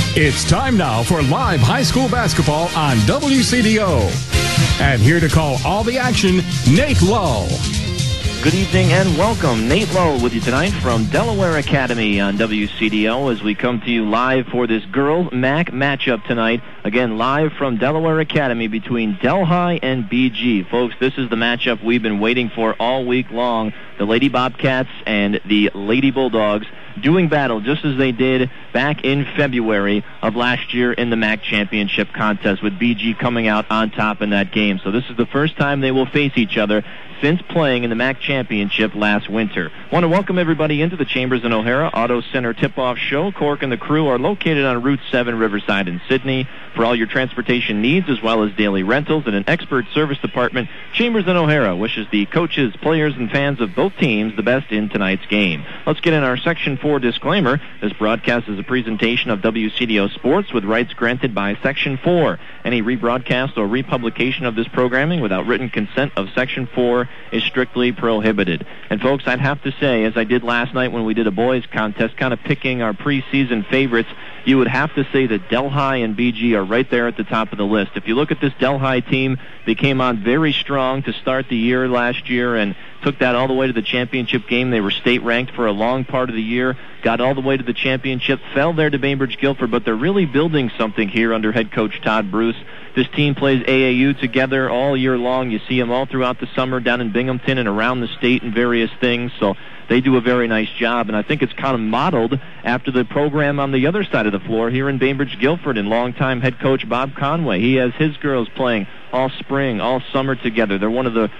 It's time now for live high school basketball on WCDO. And here to call all the action, Nate Lowe. Good evening and welcome. Nate Lowe with you tonight from Delaware Academy on WCDO as we come to you live for this girls MAC matchup tonight. Again, live from Delaware Academy between Delhi and BG. Folks, this is the matchup we've been waiting for all week long. The Lady Bobcats and the Lady Bulldogs doing battle just as they did back in February of last year in the MAC championship contest, with BG coming out on top in that game. So this is the first time they will face each other since playing in the MAC championship last winter. Want to welcome everybody into the Chambers and O'Hara Auto Center tip-off show. Cork and the crew are located on Route 7 Riverside in Sydney. For all your transportation needs as well as daily rentals and an expert service department, Chambers and O'Hara wishes the coaches, players, and fans of both teams the best in tonight's game. Let's get in our Section 4 disclaimer. This broadcast is a presentation of WCDO Sports with rights granted by Section 4. Any rebroadcast or republication of this programming without written consent of Section 4 is strictly prohibited. And folks, I'd have to say, as I did last night when we did a boys contest, kind of picking our preseason favorites, you would have to say that Delhi and BG are right there at the top of the list. If you look at this Delhi team, they came on very strong to start the year last year and took that all the way to the championship game. They were state ranked for a long part of the year, got all the way to the championship, fell there to Bainbridge Guilford, but they're really building something here under head coach Todd Bruce. This team plays AAU together all year long. You see them all throughout the summer down in Binghamton and around the state and various things. So they do a very nice job, and I think it's kind of modeled after the program on the other side of the floor here in Bainbridge Guilford and longtime head coach Bob Conway. He has his girls playing all spring, all summer together. They're one of the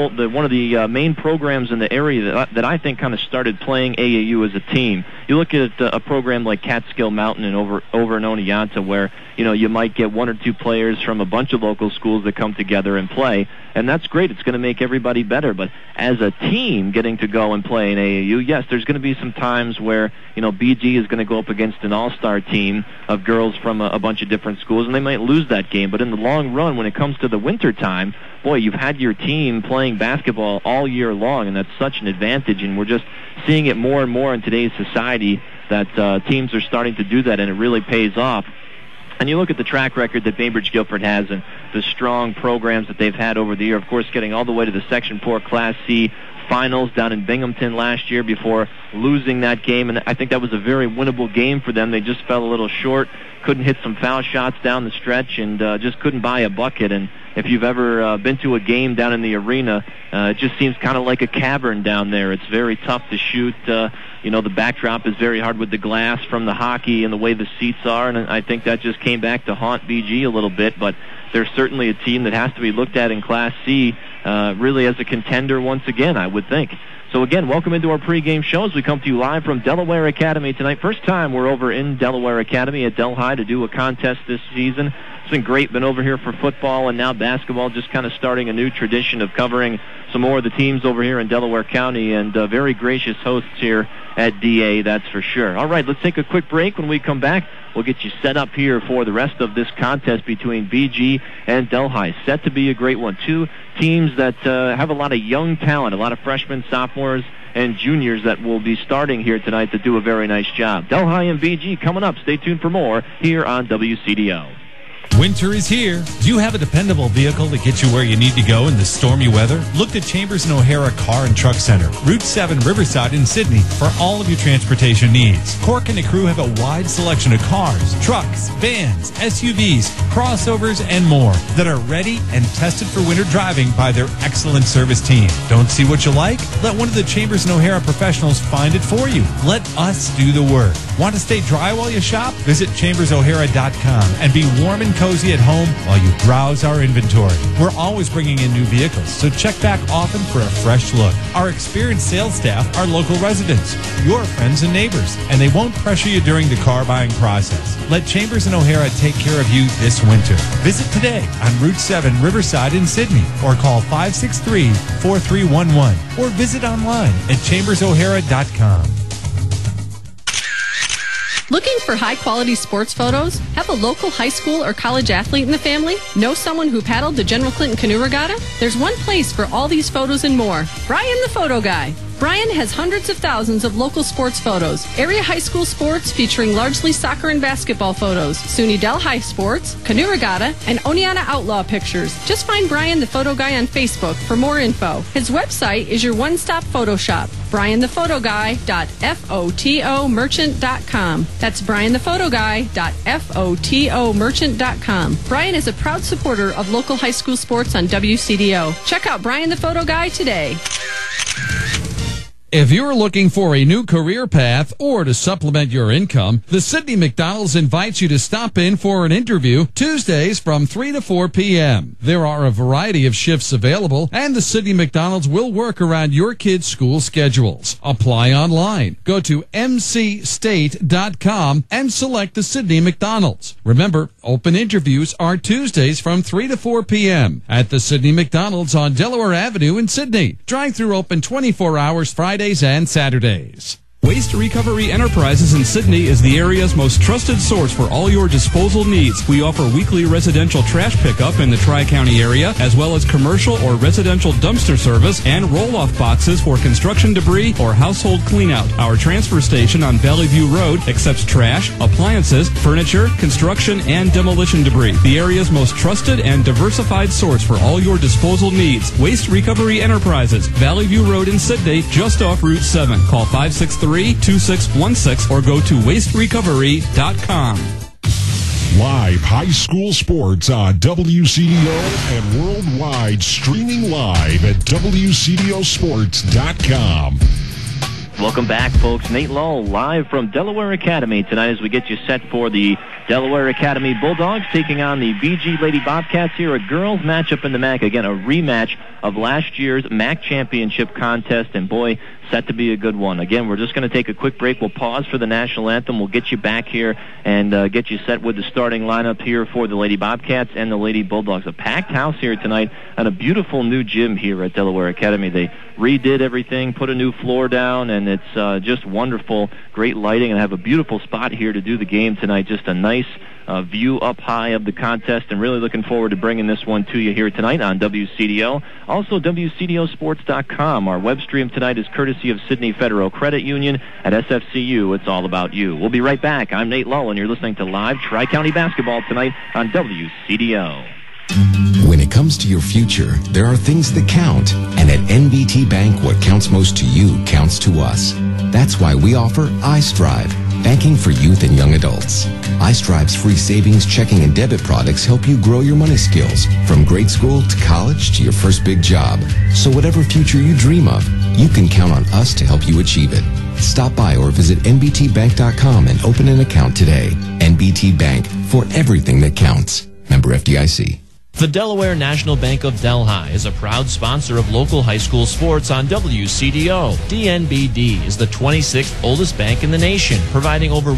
main programs in the area that I think kind of started playing AAU as a team. You look at a program like Catskill Mountain and over in Oneonta, where you might get one or two players from a bunch of local schools that come together and play, and that's great. It's going to make everybody better. But as a team getting to go and play in AAU, yes, there's going to be some times where BG is going to go up against an all-star team of girls from a bunch of different schools, and they might lose that game. But in the long run, when it comes to the winter time, boy, you've had your team playing basketball all year long, and that's such an advantage, and we're just seeing it more and more in today's society that teams are starting to do that, and it really pays off. And you look at the track record that Bainbridge Guilford has and the strong programs that they've had over the year, of course, getting all the way to the Section 4 Class C finals down in Binghamton last year before losing that game, and I think that was a very winnable game for them. They just fell a little short, couldn't hit some foul shots down the stretch, and just couldn't buy a bucket. And if you've ever been to a game down in the arena, it just seems kind of like a cavern down there. It's very tough to shoot. The backdrop is very hard with the glass from the hockey and the way the seats are, and I think that just came back to haunt BG a little bit. But they're certainly a team that has to be looked at in Class C really as a contender once again, I would think. So again, welcome into our pregame show as we come to you live from Delaware Academy tonight. First time we're over in Delaware Academy at Delhi to do a contest this season. It's been great. Been over here for football and now basketball, just kind of starting a new tradition of covering some more of the teams over here in Delaware County, and very gracious hosts here at DA, that's for sure. All right, let's take a quick break. When we come back, we'll get you set up here for the rest of this contest between BG and Delhi. Set to be a great one. Two teams that have a lot of young talent, a lot of freshmen, sophomores, and juniors that will be starting here tonight to do a very nice job. Delhi and BG coming up. Stay tuned for more here on WCDO. Winter is here. Do you have a dependable vehicle to get you where you need to go in the stormy weather? Look to Chambers and O'Hara Car and Truck Center, Route 7 Riverside in Sydney, for all of your transportation needs. Cork and the crew have a wide selection of cars, trucks, vans, SUVs, crossovers, and more that are ready and tested for winter driving by their excellent service team. Don't see what you like? Let one of the Chambers and O'Hara professionals find it for you. Let us do the work. Want to stay dry while you shop? Visit chambersohara.com and be warm and cozy at home while you browse our inventory. We're always bringing in new vehicles, so check back often for a fresh look. Our experienced sales staff are local residents, your friends and neighbors, and they won't pressure you during the car buying process. Let Chambers and O'Hara take care of you this winter. Visit today on Route 7 Riverside in Sydney, or call 563-4311, or visit online at chambersohara.com. Looking for high-quality sports photos? Have a local high school or college athlete in the family? Know someone who paddled the General Clinton Canoe Regatta? There's one place for all these photos and more. Brian the Photo Guy. Bryan has hundreds of thousands of local sports photos, area high school sports featuring largely soccer and basketball photos, SUNY Del High sports, canoe regatta, and Oneonta Outlaw pictures. Just find Bryan the Photo Guy on Facebook for more info. His website is your one-stop photo shop, BryanThePhotoGuy.FOTOmerchant.com. That's BryanThePhotoGuy.FOTOmerchant.com. Bryan is a proud supporter of local high school sports on WCDO. Check out Bryan the Photo Guy today. If you're looking for a new career path or to supplement your income, the Sidney McDonald's invites you to stop in for an interview Tuesdays from 3 to 4 p.m. There are a variety of shifts available, and the Sidney McDonald's will work around your kids' school schedules. Apply online. Go to mcstate.com and select the Sidney McDonald's. Remember, open interviews are Tuesdays from 3 to 4 p.m. at the Sidney McDonald's on Delaware Avenue in Sidney. Drive-through open 24 hours Fridays and Saturdays. Waste Recovery Enterprises in Sidney is the area's most trusted source for all your disposal needs. We offer weekly residential trash pickup in the Tri-County area, as well as commercial or residential dumpster service and roll-off boxes for construction debris or household cleanout. Our transfer station on Valley View Road accepts trash, appliances, furniture, construction, and demolition debris. The area's most trusted and diversified source for all your disposal needs. Waste Recovery Enterprises, Valley View Road in Sidney, just off Route 7. Call 563-2616 or go to wasterecovery.com. Live high school sports on WCDO and worldwide, streaming live at WCDOsports.com. Welcome back, folks. Nate Lull live from Delaware Academy tonight as we get you set for the Delaware Academy Bulldogs taking on the VG Lady Bobcats here. A girls matchup in the MAC. Again, a rematch of last year's MAC championship contest, and boy, set to be a good one. Again, we're just going to take a quick break. We'll pause for the national anthem. We'll get you back here and get you set with the starting lineup here for the Lady Bobcats and the Lady Bulldogs. A packed house here tonight and a beautiful new gym here at Delaware Academy. They redid everything, put a new floor down, and it's just wonderful. Great lighting, and have a beautiful spot here to do the game tonight. Just a nice view up high of the contest, and really looking forward to bringing this one to you here tonight on WCDO. Also, WCDOsports.com. Our web stream tonight is courtesy of Sidney Federal Credit Union. At SFCU, it's all about you. We'll be right back. I'm Nate Lull, and you're listening to Live Tri-County Basketball tonight on WCDO. When it comes to your future, there are things that count. And at NBT Bank, what counts most to you counts to us. That's why we offer iStrive, banking for youth and young adults. iStrive's free savings, checking, and debit products help you grow your money skills from grade school to college to your first big job. So whatever future you dream of, you can count on us to help you achieve it. Stop by or visit nbtbank.com and open an account today. NBT Bank, for everything that counts. Member FDIC. The Delaware National Bank of Delhi is a proud sponsor of local high school sports on WCDO. DNBD is the 26th oldest bank in the nation, providing over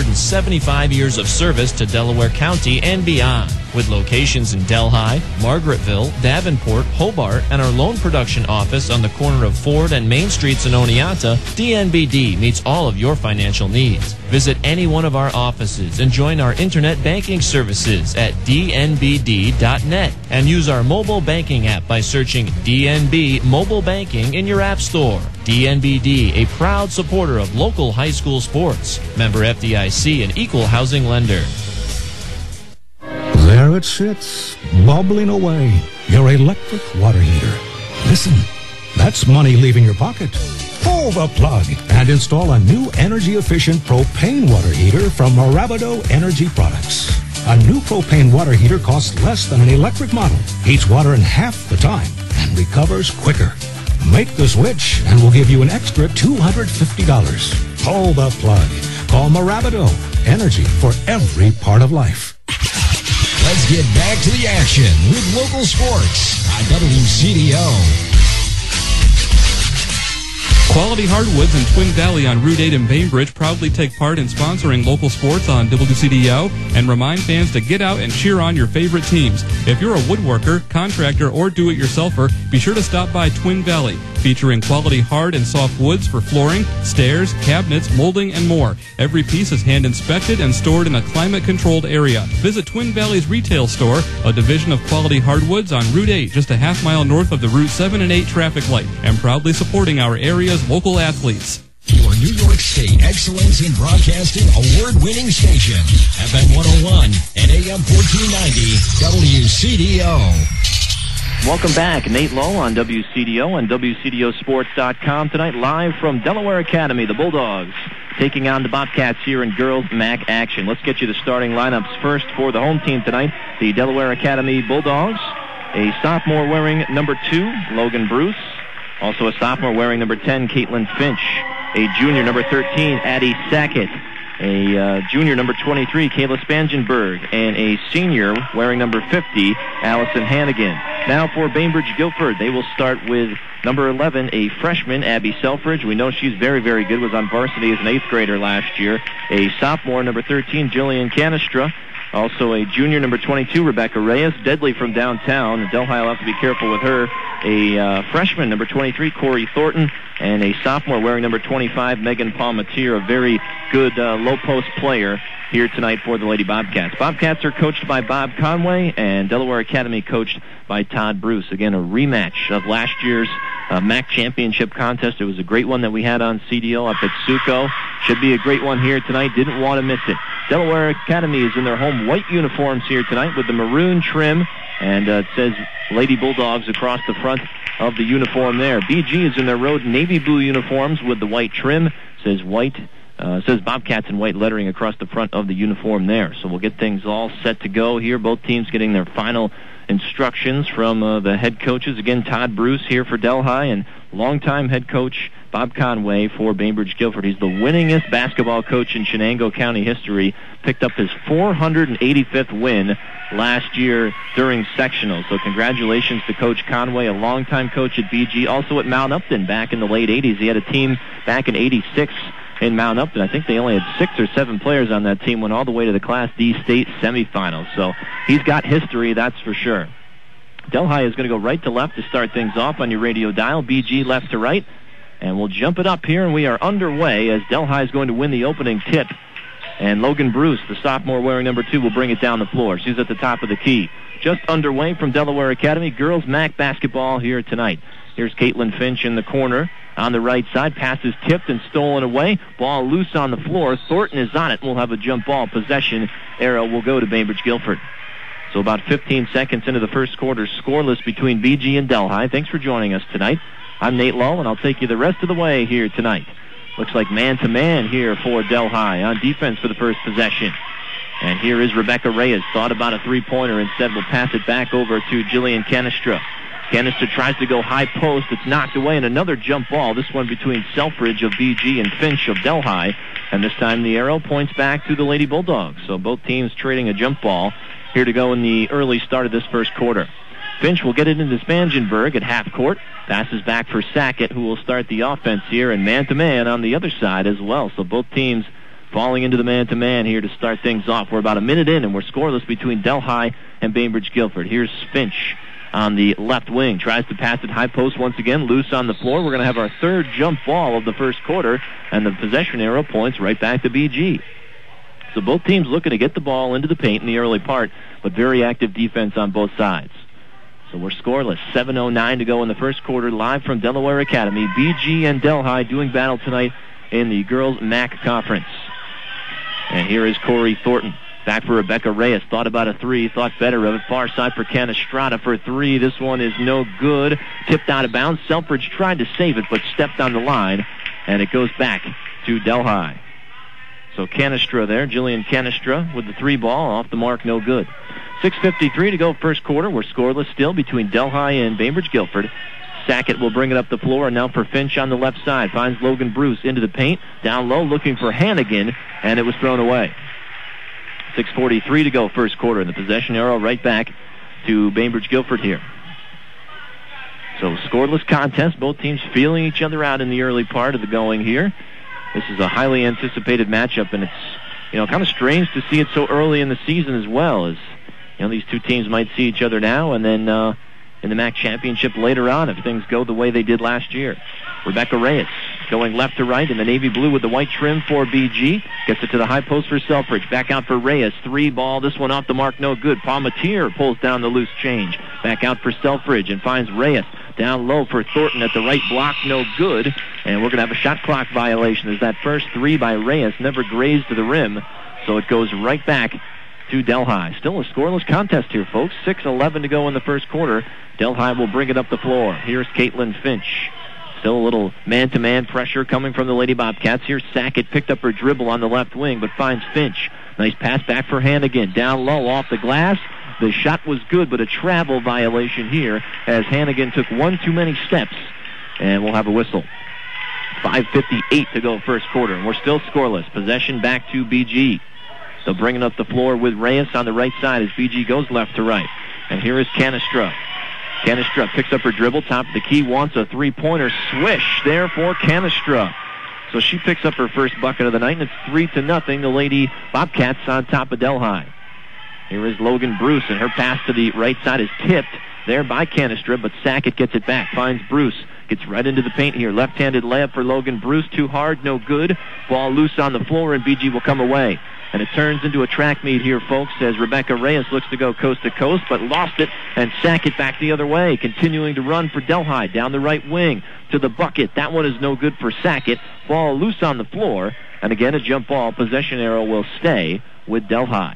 175 years of service to Delaware County and beyond. With locations in Delhi, Margaretville, Davenport, Hobart, and our loan production office on the corner of Ford and Main Streets in Oneonta, DNBD meets all of your financial needs. Visit any one of our offices and join our internet banking services at dnbd.net and use our mobile banking app by searching DNB Mobile Banking in your app store. DNBD, a proud supporter of local high school sports. Member FDIC, an equal housing lender. There it sits, bubbling away, your electric water heater. Listen, that's money leaving your pocket. Pull the plug and install a new energy-efficient propane water heater from Marabito Energy Products. A new propane water heater costs less than an electric model, heats water in half the time, and recovers quicker. Make the switch, and we'll give you an extra $250. Pull the plug. Call Marabito Energy for every part of life. Let's get back to the action with local sports on WCDO. Quality Hardwoods in Twin Valley on Route 8 in Bainbridge proudly take part in sponsoring local sports on WCDO and remind fans to get out and cheer on your favorite teams. If you're a woodworker, contractor, or do-it-yourselfer, be sure to stop by Twin Valley, featuring quality hard and soft woods for flooring, stairs, cabinets, molding, and more. Every piece is hand-inspected and stored in a climate-controlled area. Visit Twin Valley's retail store, a division of Quality Hardwoods on Route 8, just a half mile north of the Route 7 and 8 traffic light, and proudly supporting our area's local athletes. Your New York State Excellence in Broadcasting award-winning station, FM 101 and AM 1490, WCDO. Welcome back. Nate Lowe on WCDO and WCDOsports.com tonight, live from Delaware Academy. The Bulldogs taking on the Bobcats here in girls MAC action. Let's get you the starting lineups first for the home team tonight. The Delaware Academy Bulldogs, a sophomore wearing number 2, Logan Bruce. Also a sophomore wearing number 10, Caitlin Finch. A junior number 13, Addie Sackett. A junior number 23, Kayla Spangenberg. And a senior wearing number 50, Allison Hannigan. Now for Bainbridge Guilford, they will start with number 11, a freshman, Abby Selfridge. We know she's very, very good, was on varsity as an 8th grader last year. A sophomore, number 13, Jillian Canestra. Also a junior, number 22, Rebecca Reyes, deadly from downtown. Delhi will have to be careful with her. A freshman, number 23, Corey Thornton. And a sophomore wearing number 25, Megan Palmatier, a very good low-post player here tonight for the Lady Bobcats. Bobcats are coached by Bob Conway, and Delaware Academy coached by Todd Bruce. Again, a rematch of last year's MAC championship contest. It was a great one that we had on CDO up at Suco. Should be a great one here tonight. Didn't want to miss it. Delaware Academy is in their home white uniforms here tonight with the maroon trim, and it says Lady Bulldogs across the front of the uniform there. BG is in their road navy blue uniforms with the white trim. Says Bobcats in white lettering across the front of the uniform there. So we'll get things all set to go here. Both teams getting their final instructions from the head coaches. Again, Todd Bruce here for Delhi, and longtime head coach Bob Conway for Bainbridge Guilford. He's the winningest basketball coach in Shenango County history. Picked up his 485th win last year during sectionals. So congratulations to Coach Conway, a longtime coach at BG, also at Mount Upton back in the late 80s. He had a team back in 86 in Mount Upton. I think they only had 6 or 7 players on that team, went all the way to the Class D state semifinals. So he's got history, that's for sure. Delhi is going to go right to left to start things off on your radio dial. BG left to right. And we'll jump it up here, and we are underway as Delhi is going to win the opening tip. And Logan Bruce, the sophomore wearing number 2, will bring it down the floor. She's at the top of the key. Just underway from Delaware Academy, girls MAC basketball here tonight. Here's Caitlin Finch in the corner on the right side. Pass is tipped and stolen away. Ball loose on the floor. Thornton is on it. We'll have a jump ball. Possession arrow will go to Bainbridge Guilford. So about 15 seconds into the first quarter, scoreless between BG and Delhi. Thanks for joining us tonight. I'm Nate Lowe, and I'll take you the rest of the way here tonight. Looks like man-to-man here for Delhi on defense for the first possession. And here is Rebecca Reyes. Thought about a three-pointer. Instead, will pass it back over to Jillian Canestra. Canestra tries to go high post. It's knocked away, and another jump ball. This one between Selfridge of BG and Finch of Delhi. And this time the arrow points back to the Lady Bulldogs. So both teams trading a jump ball here to go in the early start of this first quarter. Finch will get it into Spangenberg at half court. Passes back for Sackett, who will start the offense here, and man-to-man on the other side as well. So both teams falling into the man-to-man here to start things off. We're about a minute in, and we're scoreless between Delhi and Bainbridge Guilford. Here's Finch on the left wing. Tries to pass it high post once again, loose on the floor. We're going to have our third jump ball of the first quarter, and the possession arrow points right back to BG. So both teams looking to get the ball into the paint in the early part, but very active defense on both sides. So we're scoreless. 7:09 to go in the first quarter, live from Delaware Academy. BG and Delhi doing battle tonight in the girls MAC conference. And here is Corey Thornton. Back for Rebecca Reyes. Thought about a three, thought better of it. Far side for Canestrada for 3. This one is no good. Tipped out of bounds. Selfridge tried to save it, but stepped on the line, and it goes back to Delhi. So Canestra there, Jillian Canestra with the 3 ball, off the mark, no good. 6:53 to go first quarter. We're scoreless still between Delhi and Bainbridge Guilford. Sackett will bring it up the floor, and now for Finch on the left side. Finds Logan Bruce into the paint. Down low looking for Hannigan, and it was thrown away. 6:43 to go first quarter, and the possession arrow right back to Bainbridge Guilford here. So scoreless contest. Both teams feeling each other out in the early part of the going here. This is a highly anticipated matchup, and it's kind of strange to see it so early in the season as well. As these two teams might see each other now, and then in the MAC championship later on if things go the way they did last year. Rebecca Reyes going left to right in the navy blue with the white trim for BG. Gets it to the high post for Selfridge. Back out for Reyes. 3 ball. This one off the mark. No good. Palmatier pulls down the loose change. Back out for Selfridge and finds Reyes. Down low for Thornton at the right block, no good. And we're going to have a shot clock violation as that first three by Reyes never grazed to the rim. So it goes right back to Delhi. Still a scoreless contest here, folks. 6:11 to go in the first quarter. Delhi will bring it up the floor. Here's Caitlin Finch. Still a little man-to-man pressure coming from the Lady Bobcats. Here's Sackett, picked up her dribble on the left wing, but finds Finch. Nice pass back for Hannigan. Down low off the glass. The shot was good, but a travel violation here as Hannigan took one too many steps. And we'll have a whistle. 5:58 to go first quarter, and we're still scoreless. Possession back to BG. They'll bring it up the floor with Reyes on the right side as BG goes left to right. And here is Canestra. Canestra picks up her dribble, top of the key, wants a three-pointer. Swish there for Canestra. So she picks up her first bucket of the night, and it's 3-0. The Lady Bobcats on top of Delhi. Here is Logan Bruce, and her pass to the right side is tipped there by Canestra, but Sackett gets it back, finds Bruce. Gets right into the paint here. Left-handed layup for Logan Bruce. Too hard, no good. Ball loose on the floor, and BG will come away. And it turns into a track meet here, folks, as Rebecca Reyes looks to go coast to coast, but lost it, and Sackett back the other way, continuing to run for Delhi down the right wing to the bucket. That one is no good for Sackett. Ball loose on the floor, and again a jump ball. Possession arrow will stay with Delhi.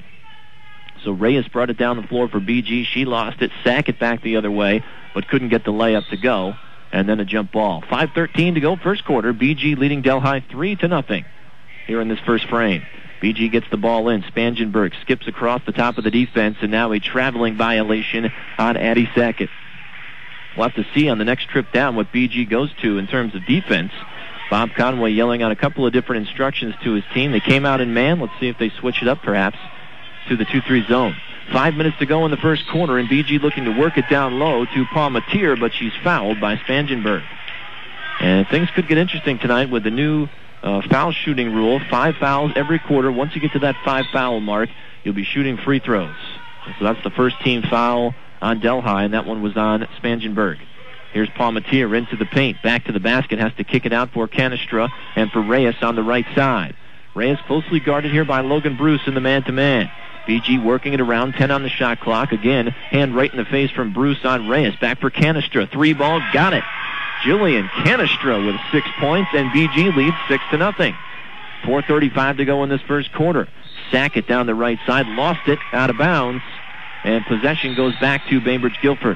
So Reyes brought it down the floor for BG. She lost it. Sackett back the other way, but couldn't get the layup to go. And then a jump ball. 5:13 to go first quarter. BG leading Delhi 3-0 here in this first frame. BG gets the ball in. Spangenberg skips across the top of the defense, and now a traveling violation on Addie Sackett. We'll have to see on the next trip down what BG goes to in terms of defense. Bob Conway yelling out a couple of different instructions to his team. They came out in man. Let's see if they switch it up perhaps to the 2-3 zone. 5 minutes to go in the first quarter, and BG looking to work it down low to Palmatier, but she's fouled by Spangenberg. And things could get interesting tonight with the new foul shooting rule. 5 fouls every quarter. Once you get to that 5 foul mark, you'll be shooting free throws. So that's the first team foul on Delhi, and that one was on Spangenberg. Here's Palmatier into the paint, back to the basket, has to kick it out for Canestra and for Reyes on the right side. Reyes closely guarded here by Logan Bruce in the man-to-man. BG working it around, 10 on the shot clock. Again, hand right in the face from Bruce on Reyes. Back for Canestra. 3 ball, got it. Jillian Canestra with 6 points, and BG leads 6-0. 4:35 to go in this first quarter. Sackett down the right side, lost it, out of bounds, and possession goes back to Bainbridge Guilford.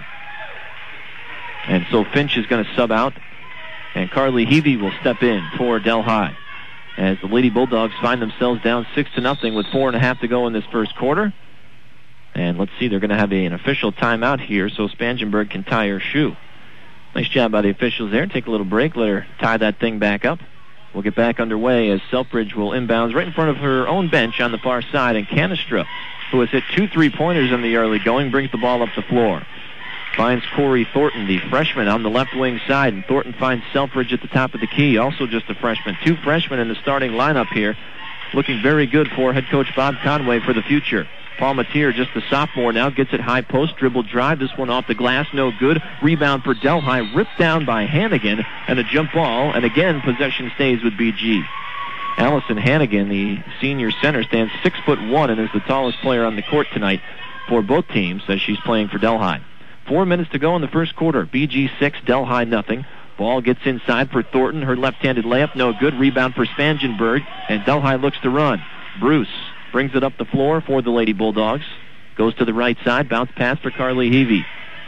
And so Finch is going to sub out, and Carly Heavey will step in for Delhi, as the Lady Bulldogs find themselves down 6-0 with 4.5 to go in this first quarter. And let's see, they're going to have an official timeout here so Spangenberg can tie her shoe. Nice job by the officials there. Take a little break, let her tie that thing back up. We'll get back underway as Selfridge will inbounds right in front of her own bench on the far side, and Canestra, who has hit 2 3-pointers in the early going, brings the ball up the floor. Finds Corey Thornton, the freshman, on the left wing side, and Thornton finds Selfridge at the top of the key, also just a freshman. 2 freshmen in the starting lineup here, looking very good for head coach Bob Conway for the future. Palmatier, just a sophomore now, gets it high post, dribble drive, this one off the glass, no good. Rebound for Delhi, ripped down by Hannigan, and a jump ball, and again possession stays with BG. Allison Hannigan, the senior center, stands 6'1" and is the tallest player on the court tonight for both teams as she's playing for Delhi. 4 minutes to go in the first quarter. BG 6, Delhi nothing. Ball gets inside for Thornton. Her left-handed layup, no good. Rebound for Spangenberg, and Delhi looks to run. Bruce brings it up the floor for the Lady Bulldogs. Goes to the right side. Bounce pass for Carly Heavey.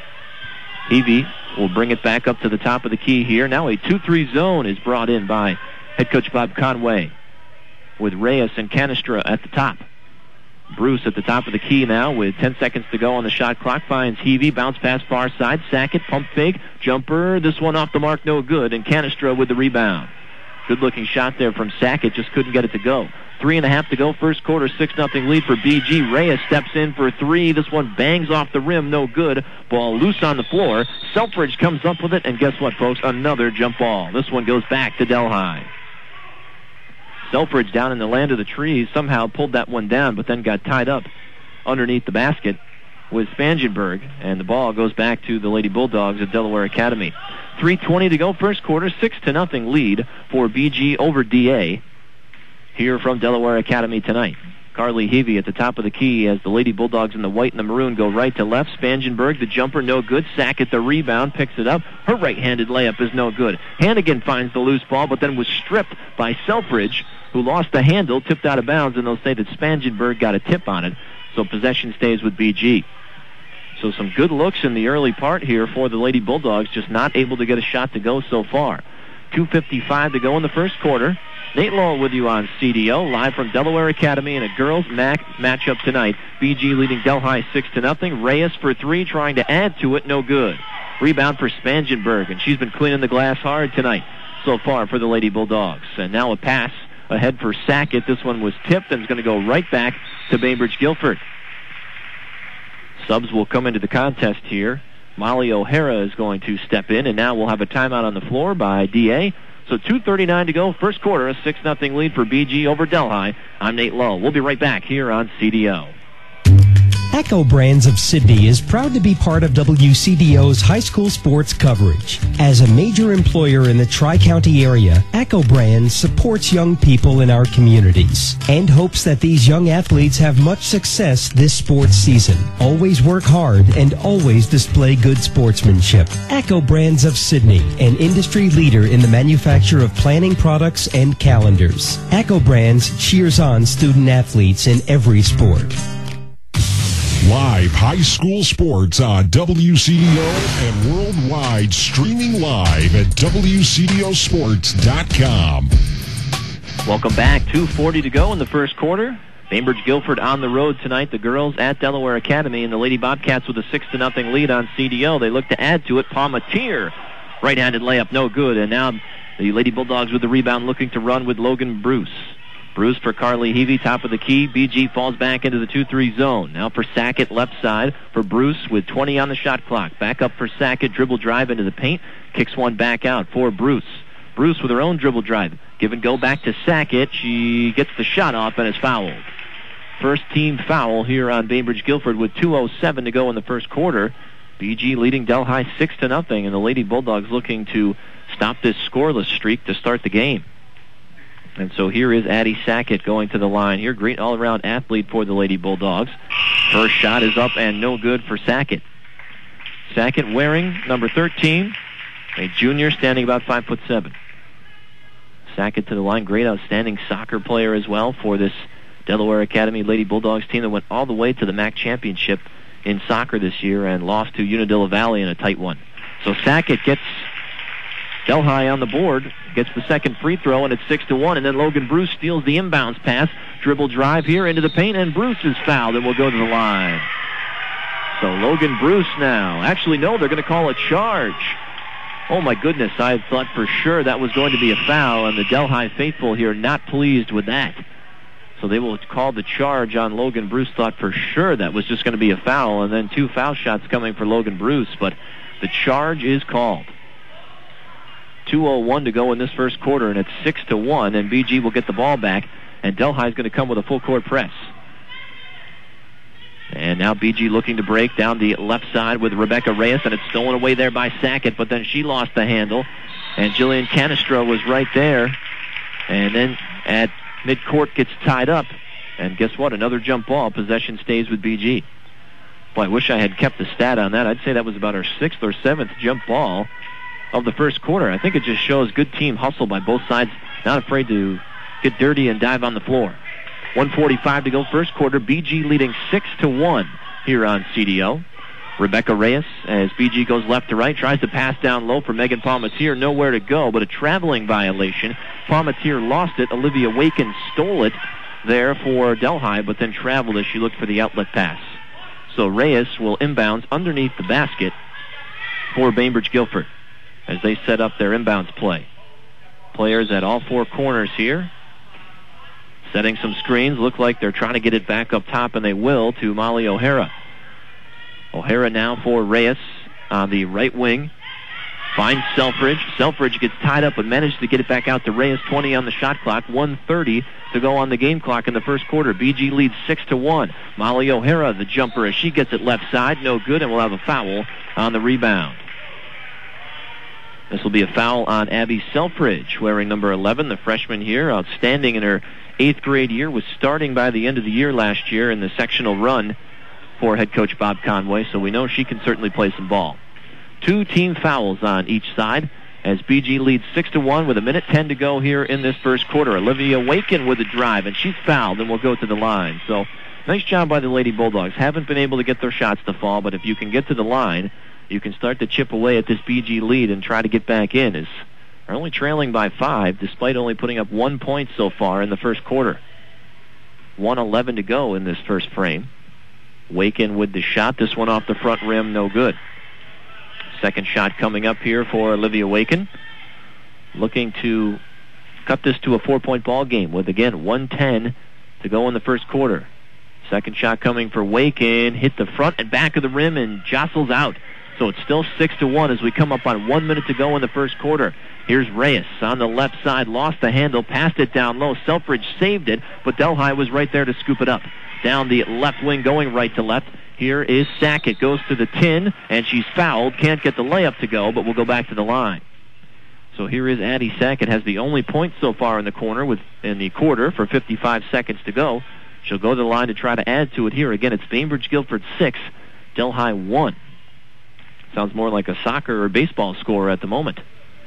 Heavey will bring it back up to the top of the key here. Now a 2-3 zone is brought in by head coach Bob Conway, with Reyes and Canestra at the top. Bruce at the top of the key now with 10 seconds to go on the shot clock. Finds Heavey, bounce pass far side. Sackett, pump fake, jumper. This one off the mark, no good. And Canestra with the rebound. Good looking shot there from Sackett, just couldn't get it to go. 3.5 to go, first quarter, 6-0 lead for BG. Reyes steps in for 3. This one bangs off the rim, no good. Ball loose on the floor. Selfridge comes up with it, and guess what, folks? Another jump ball. This one goes back to Delhi. Selfridge down in the land of the trees somehow pulled that one down, but then got tied up underneath the basket with Spangenberg, and the ball goes back to the Lady Bulldogs at Delaware Academy. 3:20 to go, first quarter, 6-0 lead for BG over DA here from Delaware Academy tonight. Carly Heavey at the top of the key as the Lady Bulldogs in the white and the maroon go right to left. Spangenberg, the jumper, no good. Sackett, the rebound, picks it up. Her right-handed layup is no good. Hannigan finds the loose ball, but then was stripped by Selfridge, who lost the handle, tipped out of bounds, and they'll say that Spangenberg got a tip on it. So possession stays with BG. So some good looks in the early part here for the Lady Bulldogs, just not able to get a shot to go so far. 2:55 to go in the first quarter. Nate Lowell with you on CDO, live from Delaware Academy in a girls MAC matchup tonight. BG leading Delhi 6-0. Reyes for three, trying to add to it, no good. Rebound for Spangenberg, and she's been cleaning the glass hard tonight so far for the Lady Bulldogs. And now a pass ahead for Sackett. This one was tipped and is going to go right back to Bainbridge Guilford. Subs will come into the contest here. Molly O'Hara is going to step in, and now we'll have a timeout on the floor by DA. So 2:39 to go, first quarter, a 6-0 lead for BG over Delhi. I'm Nate Lowell. We'll be right back here on CDO. Echo Brands of Sydney is proud to be part of WCDO's high school sports coverage. As a major employer in the Tri-County area, Echo Brands supports young people in our communities and hopes that these young athletes have much success this sports season. Always work hard and always display good sportsmanship. Echo Brands of Sydney, an industry leader in the manufacture of planning products and calendars. Echo Brands cheers on student athletes in every sport. Live high school sports on WCDO and worldwide, streaming live at WCDOsports.com. Welcome back. 2:40 to go in the first quarter. Bainbridge Guilford on the road tonight. The girls at Delaware Academy, and the Lady Bobcats with a 6-0 lead on CDO. They look to add to it. Palmatier, right-handed layup, no good. And now the Lady Bulldogs with the rebound, looking to run with Logan Bruce. Bruce for Carly Heavey, top of the key. BG falls back into the 2-3 zone. Now for Sackett, left side for Bruce with 20 on the shot clock. Back up for Sackett, dribble drive into the paint. Kicks one back out for Bruce. Bruce with her own dribble drive. Give and go back to Sackett. She gets the shot off and is fouled. First team foul here on Bainbridge Guilford with 2:07 to go in the first quarter. BG leading Delhi 6-0, and the Lady Bulldogs looking to stop this scoreless streak to start the game. And so here is Addie Sackett going to the line here. Great all-around athlete for the Lady Bulldogs. First shot is up and no good for Sackett. Sackett wearing number 13, a junior standing about 5'7". Sackett to the line. Great outstanding soccer player as well for this Delaware Academy Lady Bulldogs team that went all the way to the MAC championship in soccer this year and lost to Unadilla Valley in a tight one. So Sackett gets Delhi on the board, gets the second free throw, and it's 6-1. And then Logan Bruce steals the inbounds pass. Dribble drive here into the paint, and Bruce is fouled and will go to the line. So Logan Bruce now. Actually, no, they're going to call a charge. Oh, my goodness, I thought for sure that was going to be a foul, and the Delhi faithful here not pleased with that. So they will call the charge on Logan Bruce. Thought for sure that was just going to be a foul, and then two foul shots coming for Logan Bruce, but the charge is called. 2:01 to go in this first quarter, and it's 6-1, and BG will get the ball back, and Delhi is going to come with a full court press. And now BG looking to break down the left side with Rebecca Reyes, and it's stolen away there by Sackett, but then she lost the handle, and Jillian Canistro was right there, and then at midcourt gets tied up, and guess what? Another jump ball. Possession stays with BG. Boy, I wish I had kept the stat on that. I'd say that was about our 6th or 7th jump ball of the first quarter. I think it just shows good team hustle by both sides, not afraid to get dirty and dive on the floor. 1:45 to go first quarter. BG leading 6-1 here on CDO. Rebecca Reyes, as BG goes left to right, tries to pass down low for Megan Palmatier. Nowhere to go, but a traveling violation. Palmatier lost it. Olivia Waken stole it there for Delhi, but then traveled as she looked for the outlet pass. So Reyes will inbounds underneath the basket for Bainbridge Guilford as they set up their inbounds play. Players at all four corners here, setting some screens. Look like they're trying to get it back up top, and they will, to Molly O'Hara. O'Hara now for Reyes on the right wing. Finds Selfridge. Selfridge gets tied up but managed to get it back out to Reyes. 20 on the shot clock. 1:30 to go on the game clock in the first quarter. BG leads 6-1. Molly O'Hara, the jumper, as she gets it left side. No good, and we'll have a foul on the rebound. This will be a foul on Abby Selfridge, wearing number 11, the freshman here, outstanding in her 8th grade year, was starting by the end of the year last year in the sectional run for head coach Bob Conway, so we know she can certainly play some ball. 2 team fouls on each side as BG leads 6-1 with 1:10 to go here in this first quarter. Olivia Waken with a drive, and she's fouled and will go to the line. So nice job by the Lady Bulldogs. Haven't been able to get their shots to fall, but if you can get to the line, you can start to chip away at this BG lead and try to get back in. As they're only trailing by 5, despite only putting up 1 point so far in the first quarter. 1:11 to go in this first frame. Waken with the shot. This one off the front rim, no good. Second shot coming up here for Olivia Waken. Looking to cut this to a 4-point ball game with, again, 1:10 to go in the first quarter. Second shot coming for Waken. Hit the front and back of the rim and jostles out. So it's still 6-1 as we come up on 1 minute to go in the first quarter. Here's Reyes on the left side. Lost the handle. Passed it down low. Selfridge saved it, but Delhi was right there to scoop it up. Down the left wing, going right to left. Here is Sackett. Goes to the tin, and she's fouled. Can't get the layup to go, but will go back to the line. So here is Addie Sackett. Has the only point so far in the quarter for 55 seconds to go. She'll go to the line to try to add to it here. Again, it's Bainbridge Guilford 6, Delhi 1. Sounds more like a soccer or baseball score at the moment.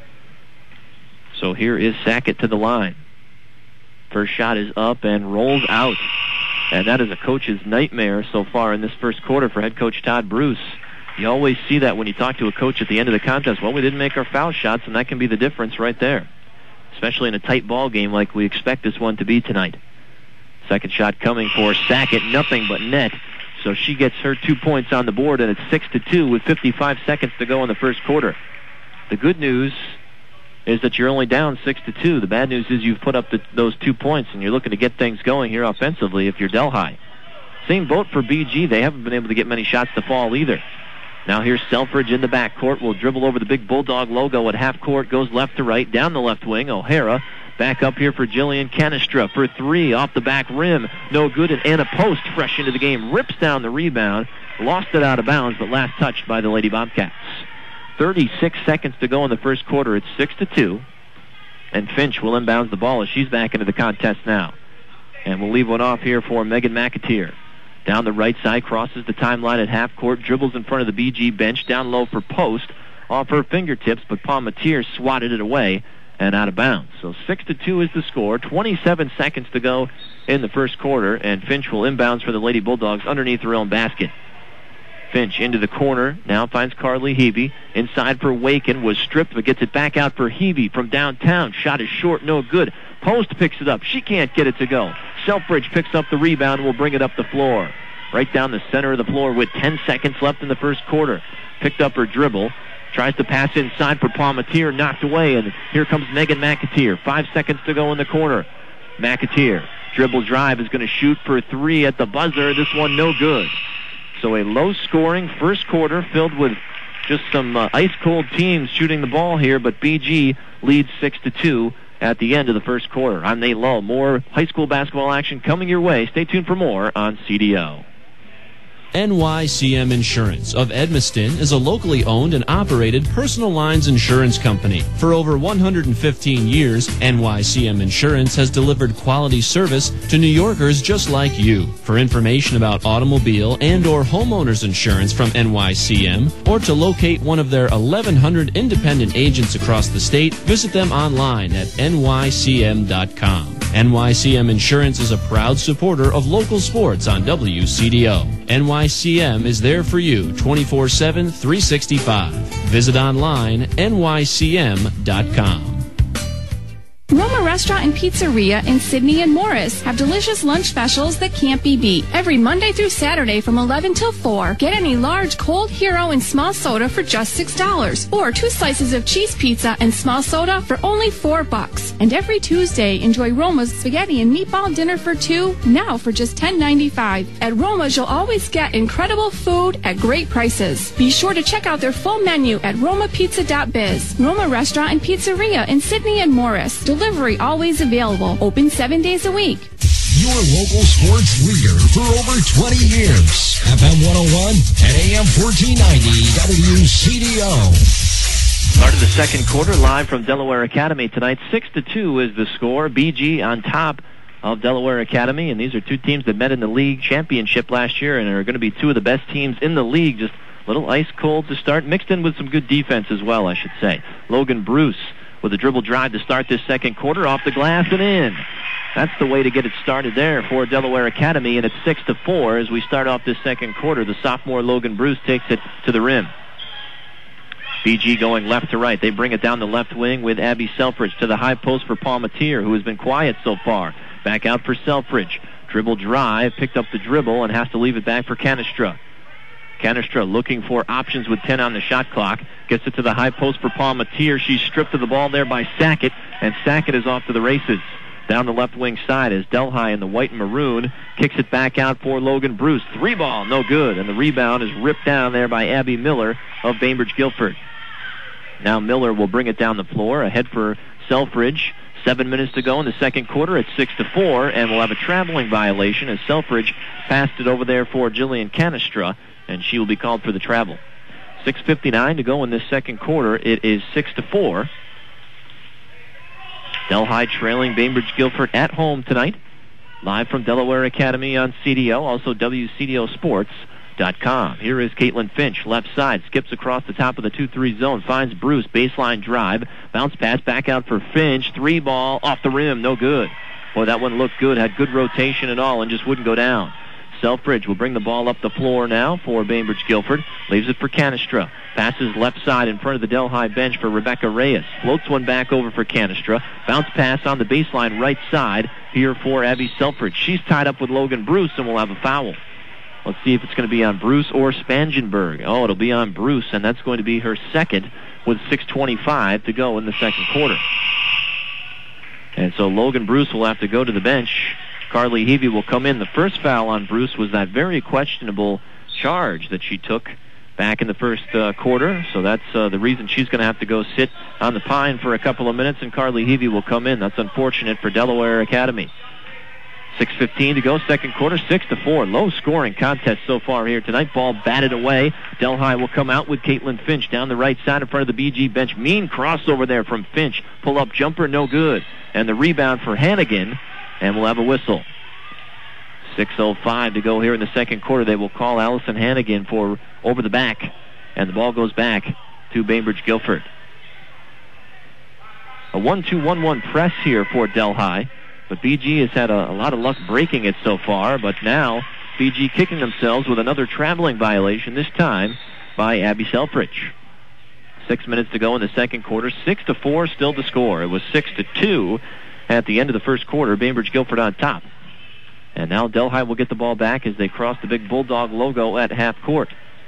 So here is Sackett to the line. First shot is up and rolls out. And that is a coach's nightmare so far in this first quarter for head coach Todd Bruce. You always see that when you talk to a coach at the end of the contest. Well, we didn't make our foul shots, and that can be the difference right there, especially in a tight ball game like we expect this one to be tonight. Second shot coming for Sackett, nothing but net. So she gets her 2 points on the board, and it's 6-2 with 55 seconds to go in the first quarter. The good news is that you're only down 6-2. The bad news is you've put up those 2 points, and you're looking to get things going here offensively if you're Delhi. Same boat for BG. They haven't been able to get many shots to fall either. Now here's Selfridge in the backcourt. Will dribble over the big Bulldog logo at half court. Goes left to right, down the left wing. O'Hara back up here for Jillian Canestra for 3 off the back rim. No good, and Anna Post, fresh into the game, rips down the rebound. Lost it out of bounds, but last touched by the Lady Bobcats. 36 seconds to go in the first quarter. It's 6-2. And Finch will inbounds the ball as she's back into the contest now. And we'll leave one off here for Megan McAteer. Down the right side, crosses the timeline at half court, dribbles in front of the BG bench, down low for Post, off her fingertips, but Palmatier swatted it away and out of bounds. So 6-2 is the score. 27 seconds to go in the first quarter, and Finch will inbounds for the Lady Bulldogs underneath her own basket. Finch into the corner, now finds Carly Heavey. Inside for Waken, was stripped, but gets it back out for Heavey from downtown. Shot is short, no good. Post picks it up. She can't get it to go. Selfridge picks up the rebound and will bring it up the floor. Right down the center of the floor with 10 seconds left in the first quarter. Picked up her dribble. Tries to pass inside for Palmatier, knocked away, and here comes Megan McAteer. 5 seconds to go in the corner. McAteer, dribble drive, is going to shoot for 3 at the buzzer. This one no good. So a low-scoring first quarter filled with just some ice-cold teams shooting the ball here, but BG leads 6-2 at the end of the first quarter. I'm Nate Lull. More high school basketball action coming your way. Stay tuned for more on CDO. NYCM Insurance of Edmiston is a locally owned and operated personal lines insurance company. For over 115 years, NYCM Insurance has delivered quality service to New Yorkers just like you. For information about automobile and or homeowners insurance from NYCM, or to locate one of their 1,100 independent agents across the state, visit them online at nycm.com. NYCM Insurance is a proud supporter of local sports on WCDO. NYCM is there for you 24/7, 365. Visit online nycm.com. Roma Restaurant and Pizzeria in Sydney and Morris have delicious lunch specials that can't be beat. Every Monday through Saturday from 11 till 4, get any large cold hero and small soda for just $6, or 2 slices of cheese pizza and small soda for only $4. And every Tuesday, enjoy Roma's spaghetti and meatball dinner for 2, now for just $10.95. At Roma's, you'll always get incredible food at great prices. Be sure to check out their full menu at romapizza.biz. Roma Restaurant and Pizzeria in Sydney and Morris. Delivery always available. Open 7 days a week. Your local sports leader for over 20 years. FM 101 and AM 1490 WCDO. Start of the second quarter live from Delaware Academy tonight. 6-2 is the score. BG on top of Delaware Academy, and these are two teams that met in the league championship last year and are going to be two of the best teams in the league. Just a little ice cold to start, mixed in with some good defense as well, I should say. Logan Bruce with a dribble drive to start this second quarter, off the glass and in. That's the way to get it started there for Delaware Academy, and it's 6-4 as we start off this second quarter. The sophomore Logan Bruce takes it to the rim. BG going left to right. They bring it down the left wing with Abby Selfridge to the high post for Palmatier, who has been quiet so far. Back out for Selfridge. Dribble drive, picked up the dribble, and has to leave it back for Canestra. Canestra looking for options with 10 on the shot clock. Gets it to the high post for Palmatier. She's stripped of the ball there by Sackett, and Sackett is off to the races. Down the left wing side as Delhi in the white and maroon kicks it back out for Logan Bruce. 3-ball, no good, and the rebound is ripped down there by Abby Miller of Bainbridge Guilford. Now Miller will bring it down the floor, ahead for Selfridge. 7 minutes to go in the second quarter. It's 6-4, and we'll have a traveling violation as Selfridge passed it over there for Jillian Canestra, and she will be called for the travel. 6:59 to go in this second quarter. It is 6-4. Delhi trailing Bainbridge Guilford at home tonight. Live from Delaware Academy on CDO, also WCDOsports.com. Here is Caitlin Finch, left side, skips across the top of the 2-3 zone, finds Bruce, baseline drive, bounce pass back out for Finch, 3-ball, off the rim, no good. Boy, that one looked good, had good rotation and all, and just wouldn't go down. Selfridge will bring the ball up the floor now for Bainbridge Guilford. Leaves it for Canestra. Passes left side in front of the Delhi bench for Rebecca Reyes. Floats one back over for Canestra. Bounce pass on the baseline right side here for Abby Selfridge. She's tied up with Logan Bruce and will have a foul. Let's see if it's going to be on Bruce or Spangenberg. Oh, it'll be on Bruce, and that's going to be her second with 6:25 to go in the second quarter. And so Logan Bruce will have to go to the bench. Carly Heavey will come in. The first foul on Bruce was that very questionable charge that she took back in the first quarter. So that's the reason she's going to have to go sit on the pine for a couple of minutes, and Carly Heavey will come in. That's unfortunate for Delaware Academy. 6:15 to go, second quarter, 6-4. Low-scoring contest so far here tonight. Ball batted away. Delhi will come out with Caitlin Finch down the right side in front of the BG bench. Mean crossover there from Finch. Pull-up jumper, no good. And the rebound for Hannigan, and we'll have a whistle. 6:05 to go here in the second quarter. They will call Allison Hannigan for over the back, and the ball goes back to Bainbridge Guilford. A 1-2-1-1 press here for Delhi, but BG has had a lot of luck breaking it so far, but now BG kicking themselves with another traveling violation, this time by Abby Selfridge. 6 minutes to go in the second quarter. 6-4 still to score. It was 6-2 at the end of the first quarter. Bainbridge Guilford on top. And now Delhi will get the ball back as they cross the big Bulldog logo at half court.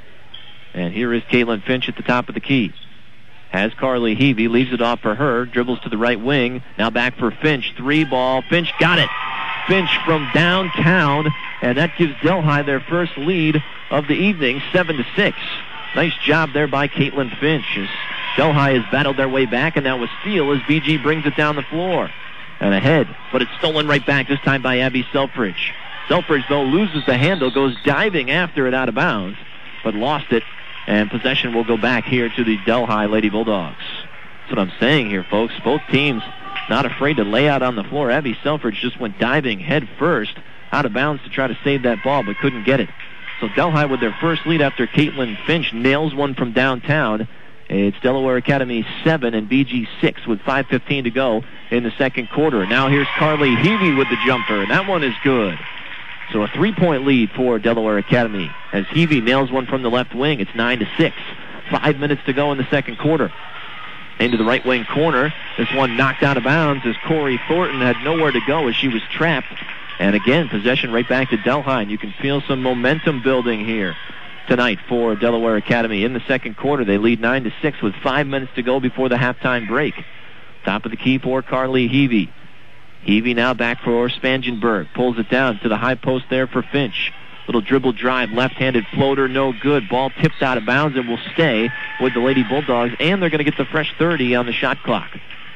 And here is Caitlin Finch at the top of the key. Has Carly Heavey, leaves it off for her, dribbles to the right wing. Now back for Finch, 3-ball. Finch got it. Finch from downtown, and that gives Delhi their first lead of the evening, 7-6. Nice job there by Caitlin Finch as Delhi has battled their way back, and now a steal as BG brings it down the floor. And ahead, but it's stolen right back, this time by Abby Selfridge. Selfridge, though, loses the handle, goes diving after it out of bounds, but lost it, and possession will go back here to the Delhi Lady Bulldogs. That's what I'm saying here, folks. Both teams not afraid to lay out on the floor. Abby Selfridge just went diving head first out of bounds to try to save that ball, but couldn't get it. So Delhi with their first lead after Caitlin Finch nails one from downtown. It's Delaware Academy 7 and BG 6 with 5:15 to go in the second quarter. Now here's Carly Heavey with the jumper, and that one is good. So a 3-point lead for Delaware Academy as Heavey nails one from the left wing. It's 9-6. 5 minutes to go in the second quarter. Into the right wing corner. This one knocked out of bounds as Corey Thornton had nowhere to go as she was trapped. And again, possession right back to Delhi, and you can feel some momentum building here tonight for Delaware Academy. In the second quarter, they lead 9-6 with 5 minutes to go before the halftime break. Top of the key for Carly Heavey. Heavey now back for Spangenberg. Pulls it down to the high post there for Finch. Little dribble drive, left-handed floater, no good. Ball tipped out of bounds and will stay with the Lady Bulldogs, and they're going to get the fresh 30 on the shot clock.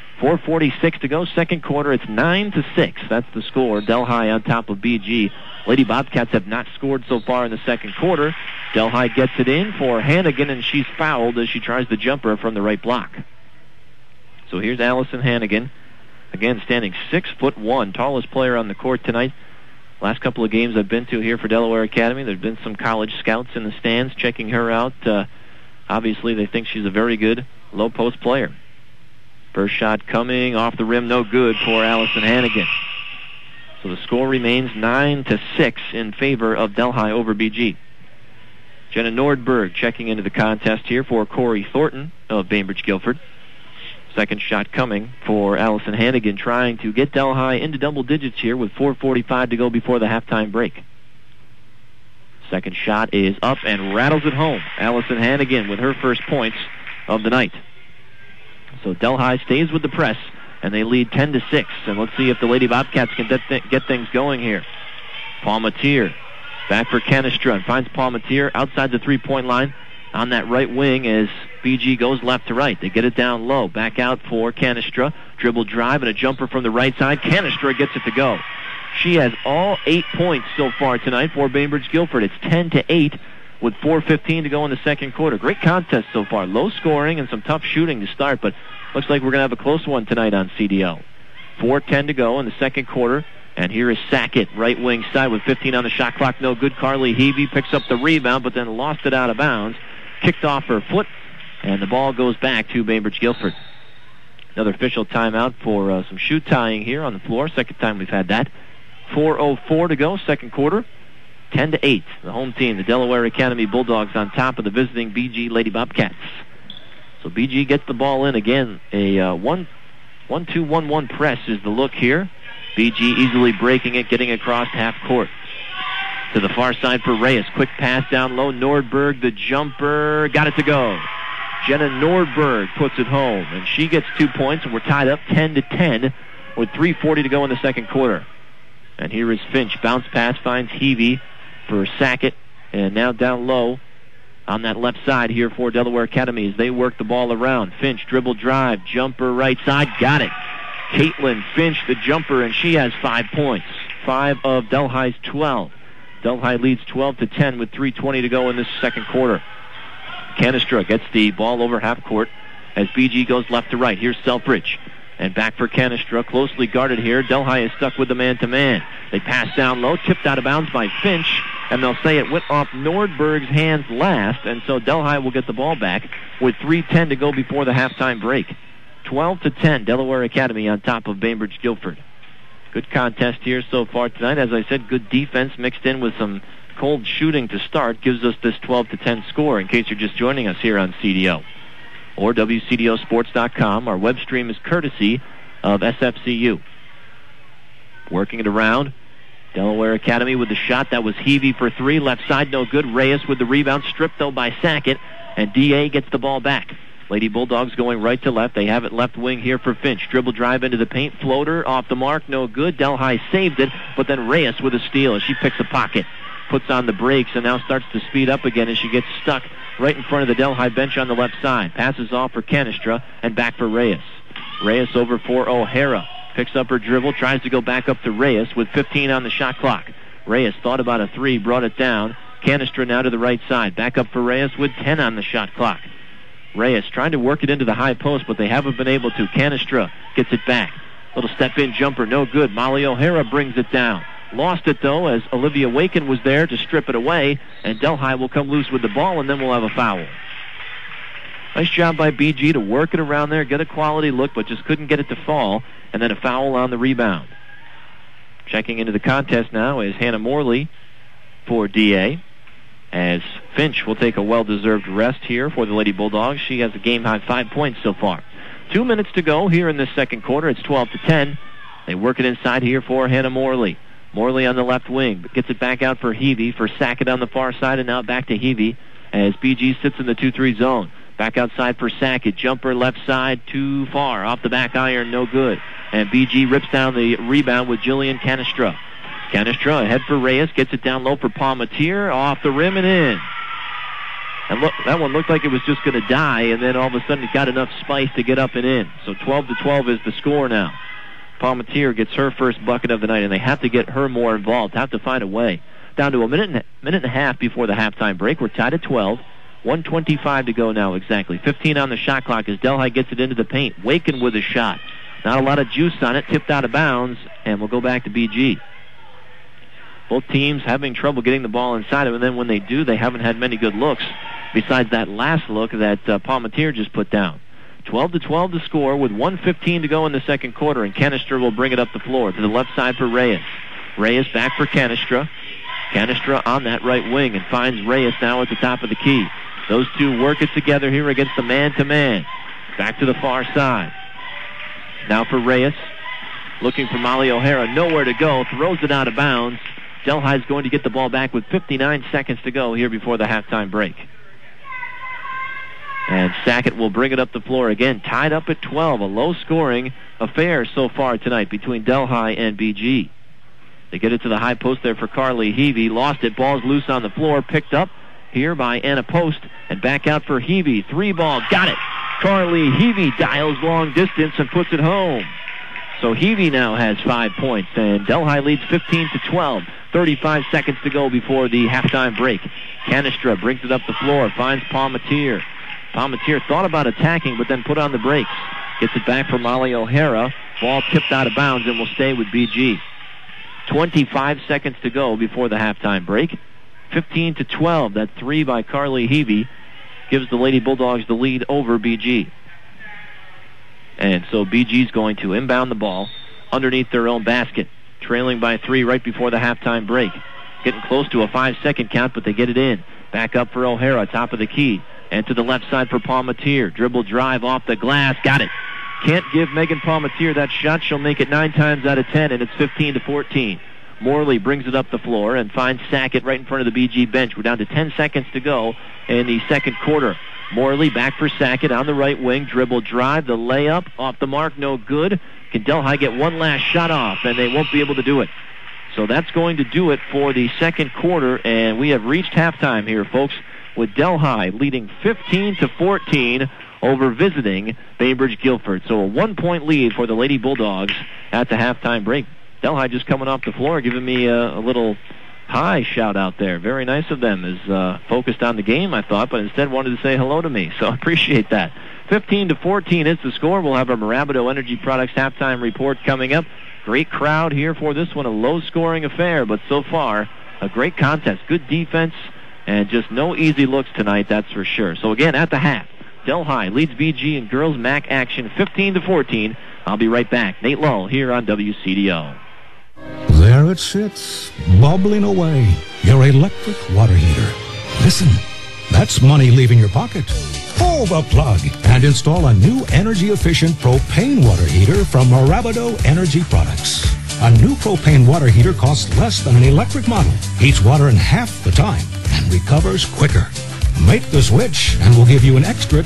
4:46 to go, second quarter. It's 9-6. That's the score. Delhi on top of BG. Lady Bobcats have not scored so far in the second quarter. Delhi gets it in for Hannigan, and she's fouled as she tries the jumper from the right block. So here's Allison Hannigan Again, standing 6'1", tallest player on the court tonight. Last couple of games I've been to here for Delaware Academy, there's been some college scouts in the stands checking her out. Obviously, they think she's a very good low-post player. First shot coming off the rim, no good for Allison Hannigan. So the score remains 9-6 in favor of Delhi over BG. Jenna Nordberg checking into the contest here for Corey Thornton of Bainbridge Guilford. Second shot coming for Allison Hannigan, trying to get Delhi into double digits here with 4:45 to go before the halftime break. Second shot is up and rattles it home. Allison Hannigan with her first points of the night. So Delhi stays with the press, and they lead 10-6. And let's see if the Lady Bobcats can get things going here. Palmatier back for Canestra and finds Palmatier outside the three-point line on that right wing as BG goes left to right. They get it down low. Back out for Canestra. Dribble drive and a jumper from the right side. Canestra gets it to go. She has all 8 points so far tonight for Bainbridge Guilford. It's 10-8 with 4:15 to go in the second quarter. Great contest so far. Low scoring and some tough shooting to start, but looks like we're going to have a close one tonight on CDO. 4:10 to go in the second quarter. And here is Sackett, right wing side with 15 on the shot clock. No good. Carly Heavey picks up the rebound, but then lost it out of bounds. Kicked off her foot, and the ball goes back to Bainbridge Guilford. Another official timeout for some shoe tying here on the floor. Second time we've had that. 4:04 to go, second quarter. 10-8. The home team, the Delaware Academy Bulldogs, on top of the visiting BG Lady Bobcats. So BG gets the ball in again. A 1-2-1-1 press is the look here. BG easily breaking it, getting across half court. To the far side for Reyes. Quick pass down low. Nordberg, the jumper. Got it to go. Jenna Nordberg puts it home, and she gets 2 points, and we're tied up 10-10 with 3:40 to go in the second quarter. And here is Finch. Bounce pass finds Heavey for Sackett, and now down low on that left side here for Delaware Academy as they work the ball around. Finch, dribble drive, jumper right side. Got it. Caitlin Finch, the jumper, and she has 5 points. 5 of Delhi's 12. Delhi leads 12-10 with 3:20 to go in this second quarter. Canestra gets the ball over half court as BG goes left to right. Here's Selfridge. And back for Canestra, closely guarded here. Delhi is stuck with the man-to-man. They pass down low, tipped out of bounds by Finch, and they'll say it went off Nordberg's hands last, and so Delhi will get the ball back with 3:10 to go before the halftime break. 12-10, Delaware Academy on top of Bainbridge Guilford. Good contest here so far tonight. As I said, good defense mixed in with some cold shooting to start gives us this 12-10 score in case you're just joining us here on CDO. Or WCDOsports.com. Our web stream is courtesy of SFCU. Working it around. Delaware Academy with the shot. That was Heavey for three. Left side, no good. Reyes with the rebound. Stripped, though, by Sackett. And D.A. gets the ball back. Lady Bulldogs going right to left. They have it left wing here for Finch. Dribble drive into the paint. Floater off the mark. No good. Delhi saved it. But then Reyes with a steal as she picks a pocket. Puts on the brakes and now starts to speed up again as she gets stuck right in front of the Delhi bench on the left side. Passes off for Canestra and back for Reyes. Reyes over for O'Hara. Picks up her dribble. Tries to go back up to Reyes with 15 on the shot clock. Reyes thought about a three. Brought it down. Canestra now to the right side. Back up for Reyes with 10 on the shot clock. Reyes trying to work it into the high post, but they haven't been able to. Canestra gets it back. Little step-in jumper, no good. Molly O'Hara brings it down. Lost it, though, as Olivia Waken was there to strip it away, and Delhi will come loose with the ball, and then we'll have a foul. Nice job by BG to work it around there, get a quality look, but just couldn't get it to fall, and then a foul on the rebound. Checking into the contest now is Hannah Morley for DA, as Finch will take a well-deserved rest here for the Lady Bulldogs. She has a game-high 5 points so far. 2 minutes to go here in this second quarter. It's 12-10. They work it inside here for Hannah Morley. Morley on the left wing, gets it back out for Heavey, for Sackett on the far side, and now back to Heavey as BG sits in the 2-3 zone. Back outside for Sackett, jumper left side, too far, off the back iron, no good. And BG rips down the rebound with Jillian Canestra. Canestra ahead for Reyes, gets it down low for Palmatier, off the rim and in. And look, that one looked like it was just going to die, and then all of a sudden it got enough spice to get up and in. So 12-12 is the score now. Palmatier gets her first bucket of the night, and they have to get her more involved, have to find a way. Down to a minute and a half before the halftime break. We're tied at 12. 1:25 to go now exactly. 15 on the shot clock as Delhi gets it into the paint. Waken with a shot. Not a lot of juice on it. Tipped out of bounds, and we'll go back to BG. Both teams having trouble getting the ball inside of it, and then when they do, they haven't had many good looks besides that last look that Palmatier just put down. 12-12 to score with 1:15 to go in the second quarter, and Cannistra will bring it up the floor to the left side for Reyes. Reyes back for Cannistra. Cannistra on that right wing and finds Reyes now at the top of the key. Those two work it together here against the man-to-man. Back to the far side. Now for Reyes. Looking for Molly O'Hara. Nowhere to go. Throws it out of bounds. Delhi's going to get the ball back with 59 seconds to go here before the halftime break. And Sackett will bring it up the floor again. Tied up at 12. A low-scoring affair so far tonight between Delhi and BG. They get it to the high post there for Carly Heavey. Lost it. Ball's loose on the floor. Picked up here by Anna Post. And back out for Heavey. 3-ball. Got it. Carly Heavey dials long distance and puts it home. So Heavey now has 5 points. And Delhi leads 15-12. 35 seconds to go before the halftime break. Cannistra brings it up the floor. Finds Palmatier. Palmatier thought about attacking, but then put on the brakes. Gets it back for Molly O'Hara. Ball tipped out of bounds and will stay with BG. 25 seconds to go before the halftime break. 15-12. That 3 by Carly Heavey gives the Lady Bulldogs the lead over BG. And so BG's going to inbound the ball underneath their own basket. Trailing by 3 right before the halftime break. Getting close to a 5-second count, but they get it in. Back up for O'Hara, top of the key. And to the left side for Palmatier. Dribble drive off the glass. Got it. Can't give Megan Palmatier that shot. She'll make it 9 times out of 10, and it's 15-14. Morley brings it up the floor and finds Sackett right in front of the BG bench. We're down to 10 seconds to go in the second quarter. Morley back for Sackett on the right wing. Dribble drive. The layup off the mark. No good. Can Delhi get one last shot off? And they won't be able to do it. So that's going to do it for the second quarter. And we have reached halftime here, folks, with Delhi leading 15-14 over visiting Bainbridge Guilford. So a 1-point lead for the Lady Bulldogs at the halftime break. Delhi just coming off the floor, giving me a little hi shout out there. Very nice of them. Is focused on the game, I thought, but instead wanted to say hello to me. So I appreciate that. 15-14 is the score. We'll have our Marabato Energy Products halftime report coming up. Great crowd here for this one. A low-scoring affair, but so far a great contest. Good defense and just no easy looks tonight, that's for sure. So again, at the half, Delhi leads BG in girls MAC action 15-14. I'll be right back. Nate Lull here on WCDO. There it sits, bubbling away. Your electric water heater. Listen, that's money leaving your pocket. Pull the plug and install a new energy-efficient propane water heater from Marabato Energy Products. A new propane water heater costs less than an electric model, heats water in half the time, and recovers quicker. Make the switch and we'll give you an extra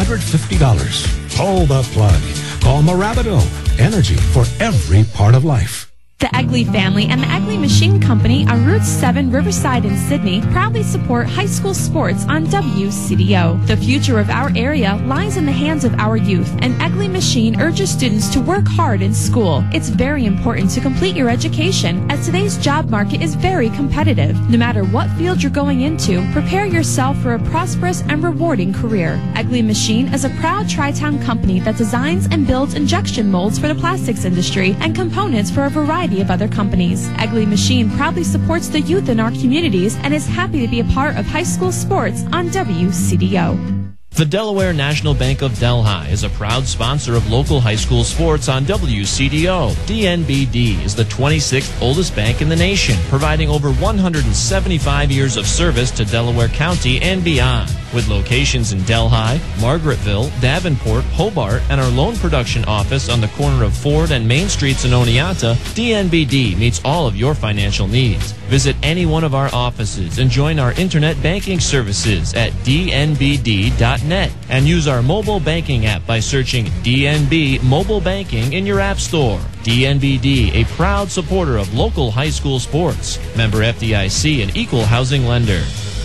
$250. Pull the plug. Call Marabato. Energy for every part of life. The Egley family and the Egley Machine Company on Route 7 Riverside in Sydney proudly support high school sports on WCDO. The future of our area lies in the hands of our youth, and Egley Machine urges students to work hard in school. It's very important to complete your education, as today's job market is very competitive. No matter what field you're going into, prepare yourself for a prosperous and rewarding career. Egley Machine is a proud Tri-Town company that designs and builds injection molds for the plastics industry and components for a variety of other companies. Egley Machine proudly supports the youth in our communities and is happy to be a part of high school sports on WCDO. The Delaware National Bank of Delhi is a proud sponsor of local high school sports on WCDO. DNBD is the 26th oldest bank in the nation, providing over 175 years of service to Delaware County and beyond. With locations in Delhi, Margaretville, Davenport, Hobart, and our loan production office on the corner of Ford and Main Streets in Oneonta, DNBD meets all of your financial needs. Visit any one of our offices and join our internet banking services at dnbd.net and use our mobile banking app by searching DNB Mobile Banking in your app store. DNBD, a proud supporter of local high school sports. Member FDIC, an equal housing lender.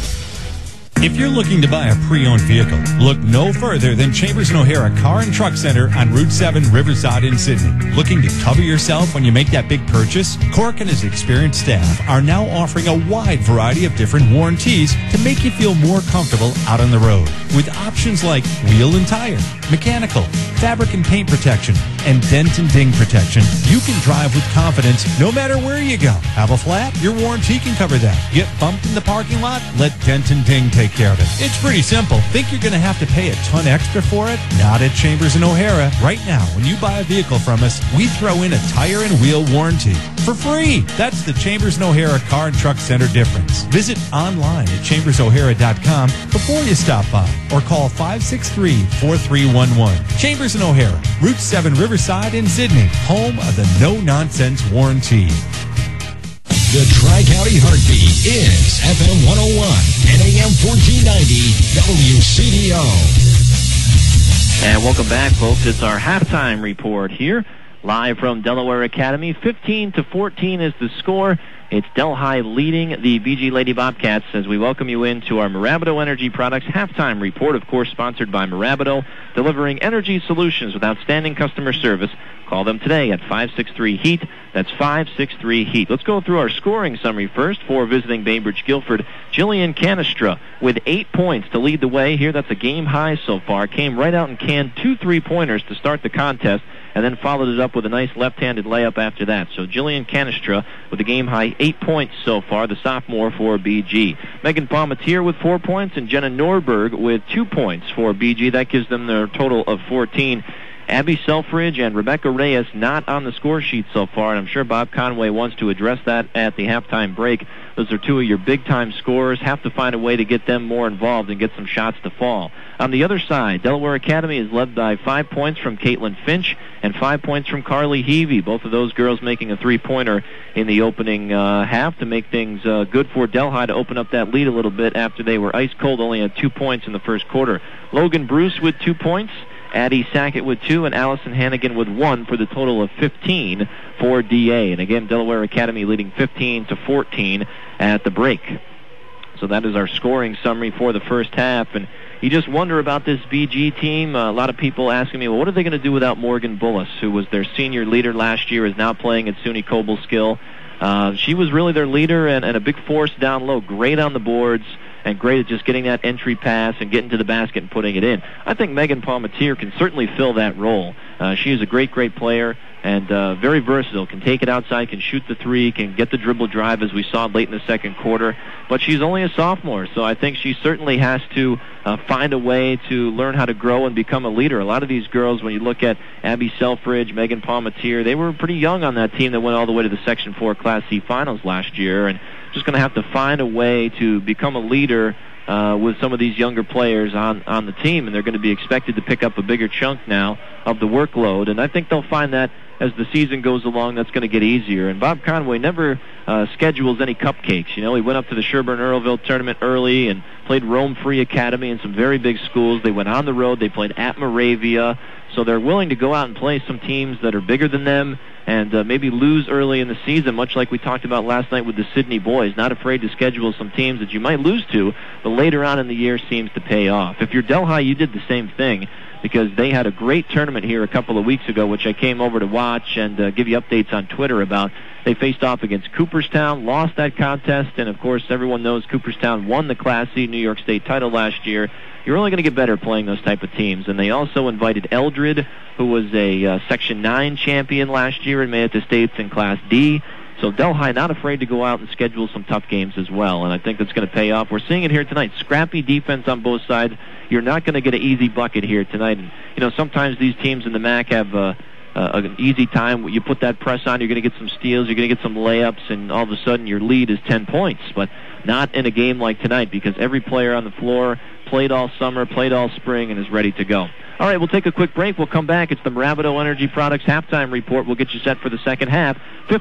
If you're looking to buy a pre-owned vehicle, look no further than Chambers & O'Hara Car and Truck Center on Route 7 Riverside in Sydney. Looking to cover yourself when you make that big purchase? Cork and his experienced staff are now offering a wide variety of different warranties to make you feel more comfortable out on the road, with options like wheel and tire, mechanical, fabric and paint protection, and dent and ding protection, you can drive with confidence no matter where you go. Have a flat? Your warranty can cover that. Get bumped in the parking lot? Let Dent and Ding take care of it. It's pretty simple. Think you're going to have to pay a ton extra for it? Not at Chambers and O'Hara. Right now, when you buy a vehicle from us, we throw in a tire and wheel warranty for free. That's the Chambers and O'Hara Car and Truck Center difference. Visit online at chambersohara.com before you stop by or call 563-4311. Chambers and O'Hara, Route 7 Riverside in Sydney, home of the no-nonsense warranty. The Tri-County Heartbeat is FM 101 and AM 1490 WCDO. And welcome back, folks. It's our halftime report here, live from Delaware Academy. 15-14 is the score. It's Delhi leading the BG Lady Bobcats as we welcome you into our Mirabito Energy Products halftime report, of course sponsored by Mirabito, delivering energy solutions with outstanding customer service. Call them today at 563-HEAT. That's 563-HEAT. Let's go through our scoring summary first for visiting Bainbridge Guilford. Jillian Canestra with 8 points to lead the way here. That's a game high so far. Came right out and canned 2 3-pointers to start the contest, and then followed it up with a nice left-handed layup after that. So Jillian Canestra with a game-high 8 points so far, the sophomore for BG. Megan Palmatier with 4 points, and Jenna Norberg with 2 points for BG. That gives them their total of 14. Abby Selfridge and Rebecca Reyes not on the score sheet so far, and I'm sure Bob Conway wants to address that at the halftime break. Those are 2 of your big-time scorers. Have to find a way to get them more involved and get some shots to fall. On the other side, Delaware Academy is led by 5 points from Caitlin Finch and 5 points from Carly Heavey. Both of those girls making a 3-pointer in the opening half to make things good for Delhi to open up that lead a little bit after they were ice cold, only had 2 points in the first quarter. Logan Bruce with 2 points. Addie Sackett with 2, and Allison Hannigan with 1 for the total of 15 for DA. And again, Delaware Academy leading 15-14 at the break. So that is our scoring summary for the first half. And you just wonder about this BG team. A lot of people asking me, well, what are they going to do without Morgan Bullis, who was their senior leader last year, is now playing at SUNY Cobleskill. She was really their leader and a big force down low, great on the boards, and great at just getting that entry pass and getting to the basket and putting it in. I think Megan Palmatier can certainly fill that role. She is a great player and very versatile, can take it outside, can shoot the three, can get the dribble drive as we saw late in the second quarter. But she's only a sophomore, so I think she certainly has to find a way to learn how to grow and become a leader. A lot of these girls, when you look at Abby Selfridge, Megan Palmatier, they were pretty young on that team that went all the way to the Section 4 Class C finals last year, and just going to have to find a way to become a leader with some of these younger players on the team, and they're going to be expected to pick up a bigger chunk now of the workload, and I think they'll find that as the season goes along, that's going to get easier. And Bob Conway never schedules any cupcakes. You know, he went up to the Sherburne-Earlville tournament early and played Rome Free Academy and some very big schools. They went on the road. They played at Moravia. So they're willing to go out and play some teams that are bigger than them and maybe lose early in the season, much like we talked about last night with the Sydney boys. Not afraid to schedule some teams that you might lose to, but later on in the year seems to pay off. If you're Delhi, you did the same thing, because they had a great tournament here a couple of weeks ago, which I came over to watch and give you updates on Twitter about. They faced off against Cooperstown, lost that contest, and of course everyone knows Cooperstown won the Class C New York State title last year. You're only going to get better playing those type of teams. And they also invited Eldred, who was a Section 9 champion last year and made it to states in Class D. So Delhi not afraid to go out and schedule some tough games as well, and I think that's going to pay off. We're seeing it here tonight. Scrappy defense on both sides. You're not going to get an easy bucket here tonight. And, you know, sometimes these teams in the MAC have an easy time. You put that press on, you're going to get some steals, you're going to get some layups, and all of a sudden your lead is 10 points. But not in a game like tonight, because every player on the floor played all summer, played all spring, and is ready to go. All right, we'll take a quick break. We'll come back. It's the Mirabito Energy Products halftime report. We'll get you set for the second half.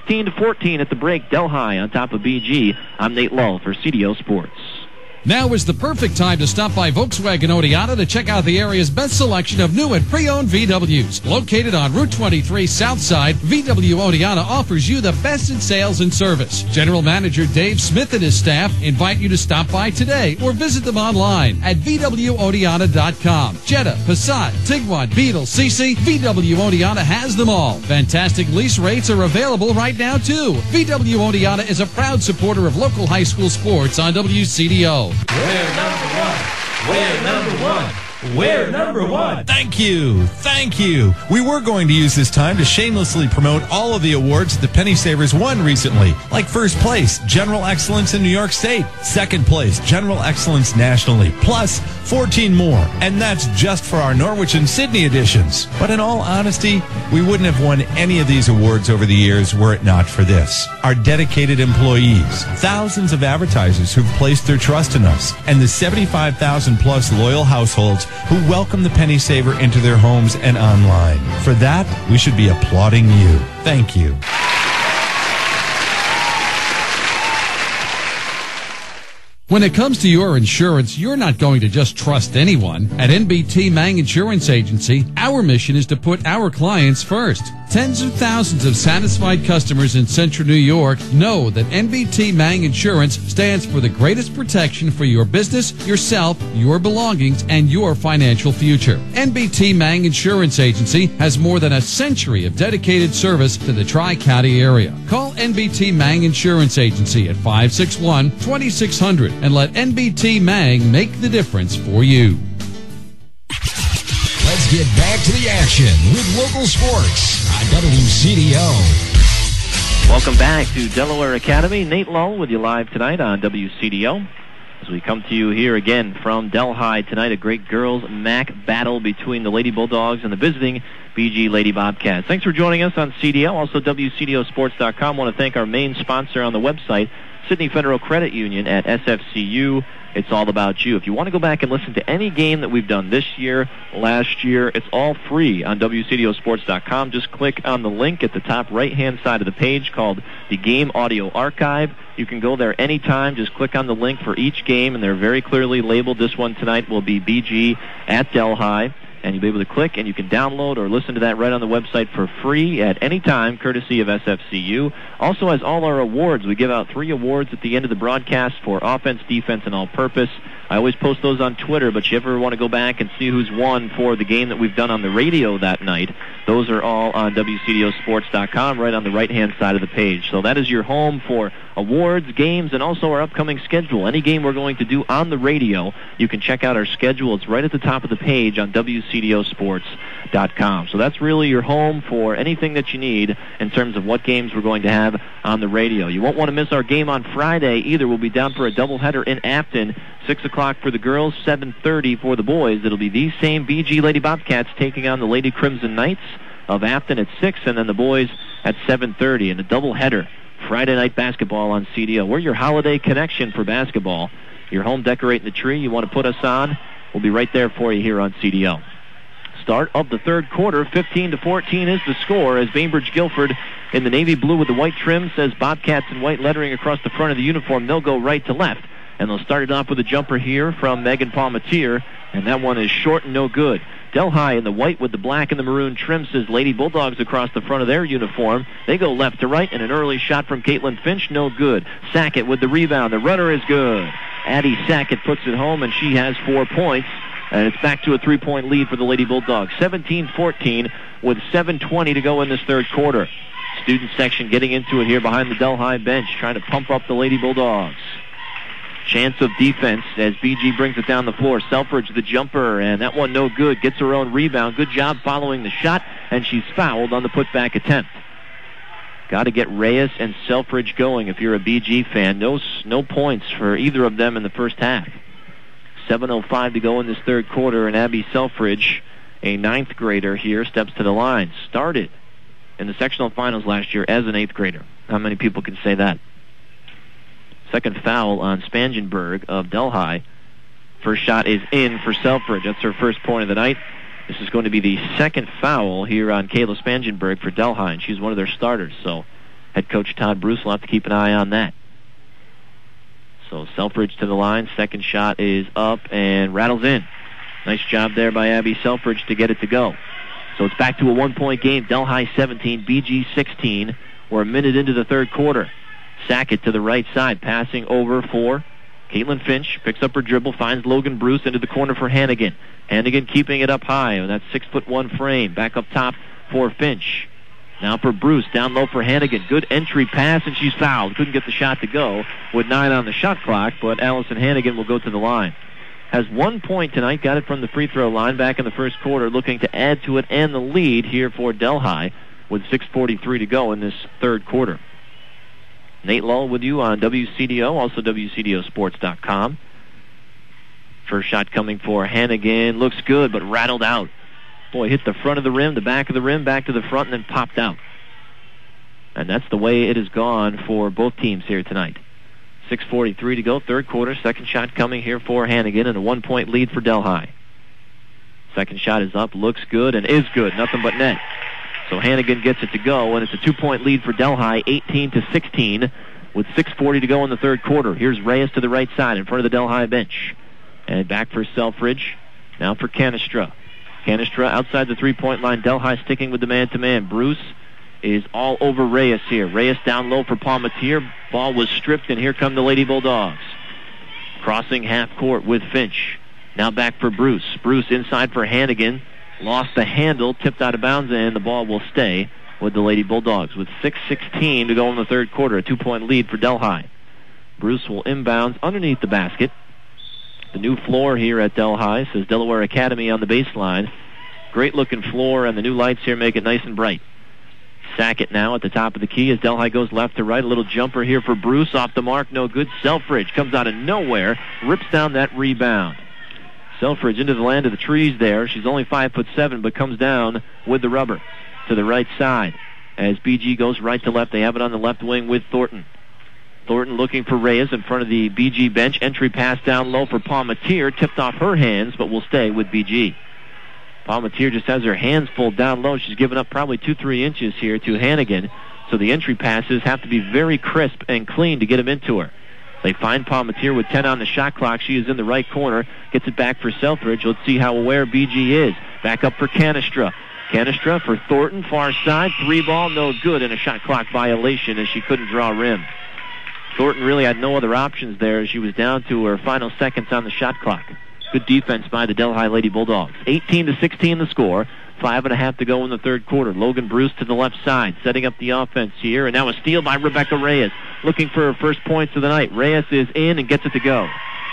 15-14 at the break. Delhi on top of BG. I'm Nate Lull for CDO Sports. Now is the perfect time to stop by Volkswagen Oneonta to check out the area's best selection of new and pre-owned VWs. Located on Route 23 South Side, VW Oneonta offers you the best in sales and service. General Manager Dave Smith and his staff invite you to stop by today or visit them online at VWOneonta.com. Jetta, Passat, Tiguan, Beetle, CC, VW Oneonta has them all. Fantastic lease rates are available right now, too. VW Oneonta is a proud supporter of local high school sports on WCDO. We're number one. We're number one. We're number one. Thank you. We were going to use this time to shamelessly promote all of the awards the Penny Savers won recently, like first place, General Excellence in New York State, second place, General Excellence nationally, plus 14 more. And that's just for our Norwich and Sydney editions. But in all honesty, we wouldn't have won any of these awards over the years were it not for this. Our dedicated employees, thousands of advertisers who've placed their trust in us, and the 75,000 plus loyal households who welcome the Penny Saver into their homes and online. For that, we should be applauding you. Thank you. When it comes to your insurance, you're not going to just trust anyone. At NBT Mang Insurance Agency, our mission is to put our clients first. Tens of thousands of satisfied customers in Central New York know that NBT Mang Insurance stands for the greatest protection for your business, yourself, your belongings, and your financial future. NBT Mang Insurance Agency has more than a century of dedicated service to the Tri-County area. Call NBT Mang Insurance Agency at 561-2600 and let NBT Mang make the difference for you. Let's get back to the action with local sports on WCDO. Welcome back to Delaware Academy. Nate Lowe with you live tonight on WCDO. As we come to you here again from Delhi tonight, a great girls MAC battle between the Lady Bulldogs and the visiting BG Lady Bobcats. Thanks for joining us on CDO, also WCDOsports.com. I want to thank our main sponsor on the website, Sydney Federal Credit Union at SFCU. It's all about you. If you want to go back and listen to any game that we've done this year, last year, it's all free on WCDOsports.com. Just click on the link at the top right-hand side of the page called the Game Audio Archive. You can go there anytime. Just click on the link for each game, and they're very clearly labeled. This one tonight will be BG at Delhi. And you'll be able to click, and you can download or listen to that right on the website for free at any time, courtesy of SFCU. Also, as all our awards, we give out 3 awards at the end of the broadcast for offense, defense, and all-purpose. I always post those on Twitter, but you ever want to go back and see who's won for the game that we've done on the radio that night, those are all on WCDOsports.com, right on the right-hand side of the page. So that is your home for awards, games, and also our upcoming schedule. Any game we're going to do on the radio, you can check out our schedule. It's right at the top of the page on WCDOsports.com. So that's really your home for anything that you need in terms of what games we're going to have on the radio. You won't want to miss our game on Friday either. We'll be down for a doubleheader in Afton, 6 o'clock for the girls, 7:30 for the boys. It'll be these same BG Lady Bobcats taking on the Lady Crimson Knights of Afton at 6, and then the boys at 7:30 in a doubleheader. Friday night basketball on CDO. We're your holiday connection for basketball. Your home decorating the tree, you want to put us on, we'll be right there for you here on CDO. Start of the third quarter, 15-14 is the score as Bainbridge Guilford in the navy blue with the white trim says Bobcats in white lettering across the front of the uniform. They'll go right to left, and they'll start it off with a jumper here from Megan Palmatier, and that one is short and no good. Delhi in the white with the black and the maroon trim says Lady Bulldogs across the front of their uniform. They go left to right, and an early shot from Caitlin Finch, no good. Sackett with the rebound. The runner is good. Addie Sackett puts it home, and she has 4 points. And it's back to a 3-point lead for the Lady Bulldogs. 17-14 with 7:20 to go in this third quarter. Student section getting into it here behind the Delhi bench, trying to pump up the Lady Bulldogs. Chance of defense as BG brings it down the floor. Selfridge the jumper, and that one no good. Gets her own rebound. Good job following the shot, and she's fouled on the putback attempt. Got to get Reyes and Selfridge going if you're a BG fan. No points for either of them in the first half. 7:05 to go in this third quarter, and Abby Selfridge, a 9th grader here, steps to the line. Started in the sectional finals last year as an 8th grader. How many people can say that? Second foul on Spangenberg of Delhi. First shot is in for Selfridge. That's her first point of the night. This is going to be the second foul here on Kayla Spangenberg for Delhi, and she's one of their starters. So head coach Todd Bruce will have to keep an eye on that. So Selfridge to the line. Second shot is up and rattles in. Nice job there by Abby Selfridge to get it to go. So it's back to a 1-point game. Delhi 17, BG 16. We're a minute into the third quarter. Sackett to the right side, passing over for Caitlin Finch. Picks up her dribble, finds Logan Bruce into the corner for Hannigan. Hannigan keeping it up high on that 6'1" frame. Back up top for Finch. Now for Bruce, down low for Hannigan. Good entry pass, and she's fouled. Couldn't get the shot to go with 9 on the shot clock, but Allison Hannigan will go to the line. has 1 point tonight, got it from the free throw line back in the first quarter, looking to add to it and the lead here for Delhi with 6:43 to go in this third quarter. Nate Lull with you on WCDO, also WCDOsports.com. First shot coming for Hannigan. Looks good, but rattled out. Boy, hit the front of the rim, the back of the rim, back to the front, and then popped out. And that's the way it has gone for both teams here tonight. 6:43 to go, third quarter. Second shot coming here for Hannigan, and a 1 point lead for Delhi. Second shot is up, looks good, and is good. Nothing but net. So Hannigan gets it to go, and it's a 2 point lead for Delhi, 18-16, with 6:40 to go in the third quarter. Here's Reyes to the right side in front of the Delhi bench. And back for Selfridge. Now for Canestra. Canestra outside the three-point line. Delhi sticking with the man-to-man. Bruce is all over Reyes here. Reyes down low for Palmatier. Ball was stripped, and here come the Lady Bulldogs. Crossing half court with Finch. Now back for Bruce. Bruce inside for Hannigan. Lost the handle, tipped out of bounds, and the ball will stay with the Lady Bulldogs. With 6:16 to go in the third quarter, a 2 point lead for Delhi. Bruce will inbounds underneath the basket. The new floor here at Delhi says Delaware Academy on the baseline. Great looking floor, and the new lights here make it nice and bright. Sackett now at the top of the key as Delhi goes left to right. A little jumper here for Bruce. Off the mark, no good. Selfridge comes out of nowhere, rips down that rebound. Selfridge into the land of the trees there. She's only 5'7", but comes down with the rubber to the right side. As BG goes right to left, they have it on the left wing with Thornton. Thornton looking for Reyes in front of the BG bench. Entry pass down low for Palmatier. Tipped off her hands, but will stay with BG. Palmatier just has her hands full down low. She's given up probably 2-3 inches here to Hannigan. So the entry passes have to be very crisp and clean to get them into her. They find Palmatier with 10 on the shot clock. She is in the right corner. Gets it back for Selfridge. Let's see how aware BG is. Back up for Canestra. Canestra for Thornton, far side. 3-ball, no good, and a shot clock violation as she couldn't draw rim. Thornton really had no other options there as she was down to her final seconds on the shot clock. Good defense by the Delhi Lady Bulldogs. 18-16 the score. 5.5 to go in the third quarter. Logan Bruce to the left side, setting up the offense here. And now a steal by Rebecca Reyes, looking for her first points of the night. Reyes is in and gets it to go.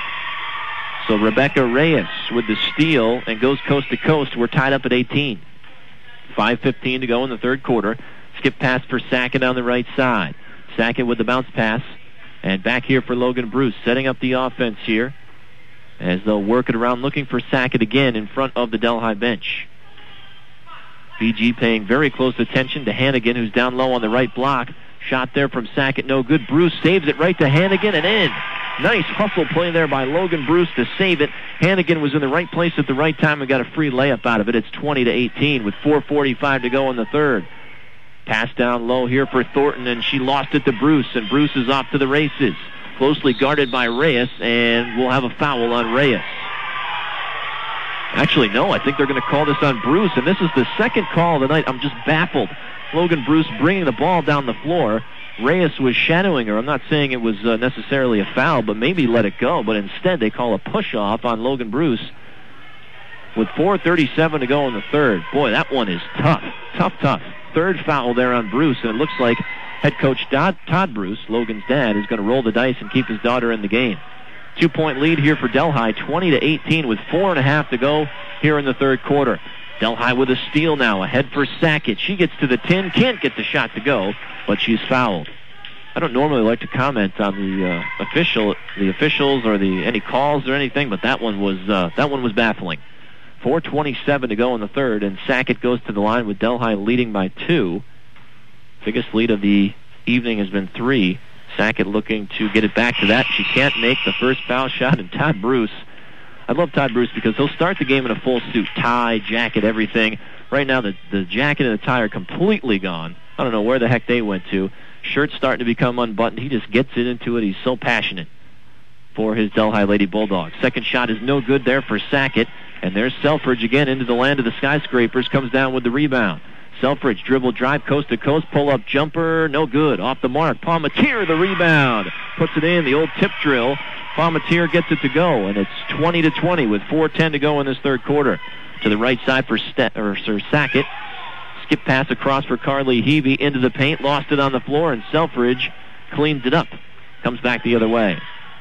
So Rebecca Reyes with the steal and goes coast to coast. We're tied up at 18. 5:15 to go in the third quarter. Skip pass for Sackett on the right side. Sackett with the bounce pass. And back here for Logan Bruce, setting up the offense here as they'll work it around, looking for Sackett again in front of the Delhi bench. BG paying very close attention to Hannigan, who's down low on the right block. Shot there from Sackett, no good. Bruce saves it right to Hannigan and in. Nice hustle play there by Logan Bruce to save it. Hannigan was in the right place at the right time and got a free layup out of it. It's 20-18 with 4:45 to go in the third. Pass down low here for Thornton, and she lost it to Bruce, and Bruce is off to the races. Closely guarded by Reyes, and we'll have a foul on Reyes. Actually, no, I think they're going to call this on Bruce, and this is the second call of the night. I'm just baffled. Logan Bruce bringing the ball down the floor. Reyes was shadowing her. I'm not saying it was necessarily a foul, but maybe let it go. But instead, they call a push-off on Logan Bruce with 4:37 to go in the third. Boy, that one is tough. Tough. Third foul there on Bruce, and it looks like head coach Todd Bruce, Logan's dad, is going to roll the dice and keep his daughter in the game. 2-point lead here for Delhi, 20-18 with 4.5 to go here in the third quarter. Delhi with a steal now, ahead for Sackett. She gets to the 10, can't get the shot to go, but she's fouled. I don't normally like to comment on the officials or any calls or anything, but that one was baffling. 4:27 to go in the third, and Sackett goes to the line with Delhi leading by 2. Biggest lead of the evening has been 3. Sackett looking to get it back to that. She can't make the first foul shot, and Todd Bruce. I love Todd Bruce because he'll start the game in a full suit, tie, jacket, everything. Right now, the jacket and the tie are completely gone. I don't know where the heck they went to. Shirt's starting to become unbuttoned. He just gets it into it. He's so passionate for his Delhi Lady Bulldogs. Second shot is no good there for Sackett. And there's Selfridge again into the land of the skyscrapers. Comes down with the rebound. Selfridge dribble drive coast to coast. Pull up jumper. No good. Off the mark. Palmatier the rebound. Puts it in. The old tip drill. Palmatier gets it to go. And it's 20-20 with 4:10 to go in this third quarter. To the right side for Sir Sackett. Skip pass across for Carly Heavey into the paint. Lost it on the floor. And Selfridge cleans it up. Comes back the other way.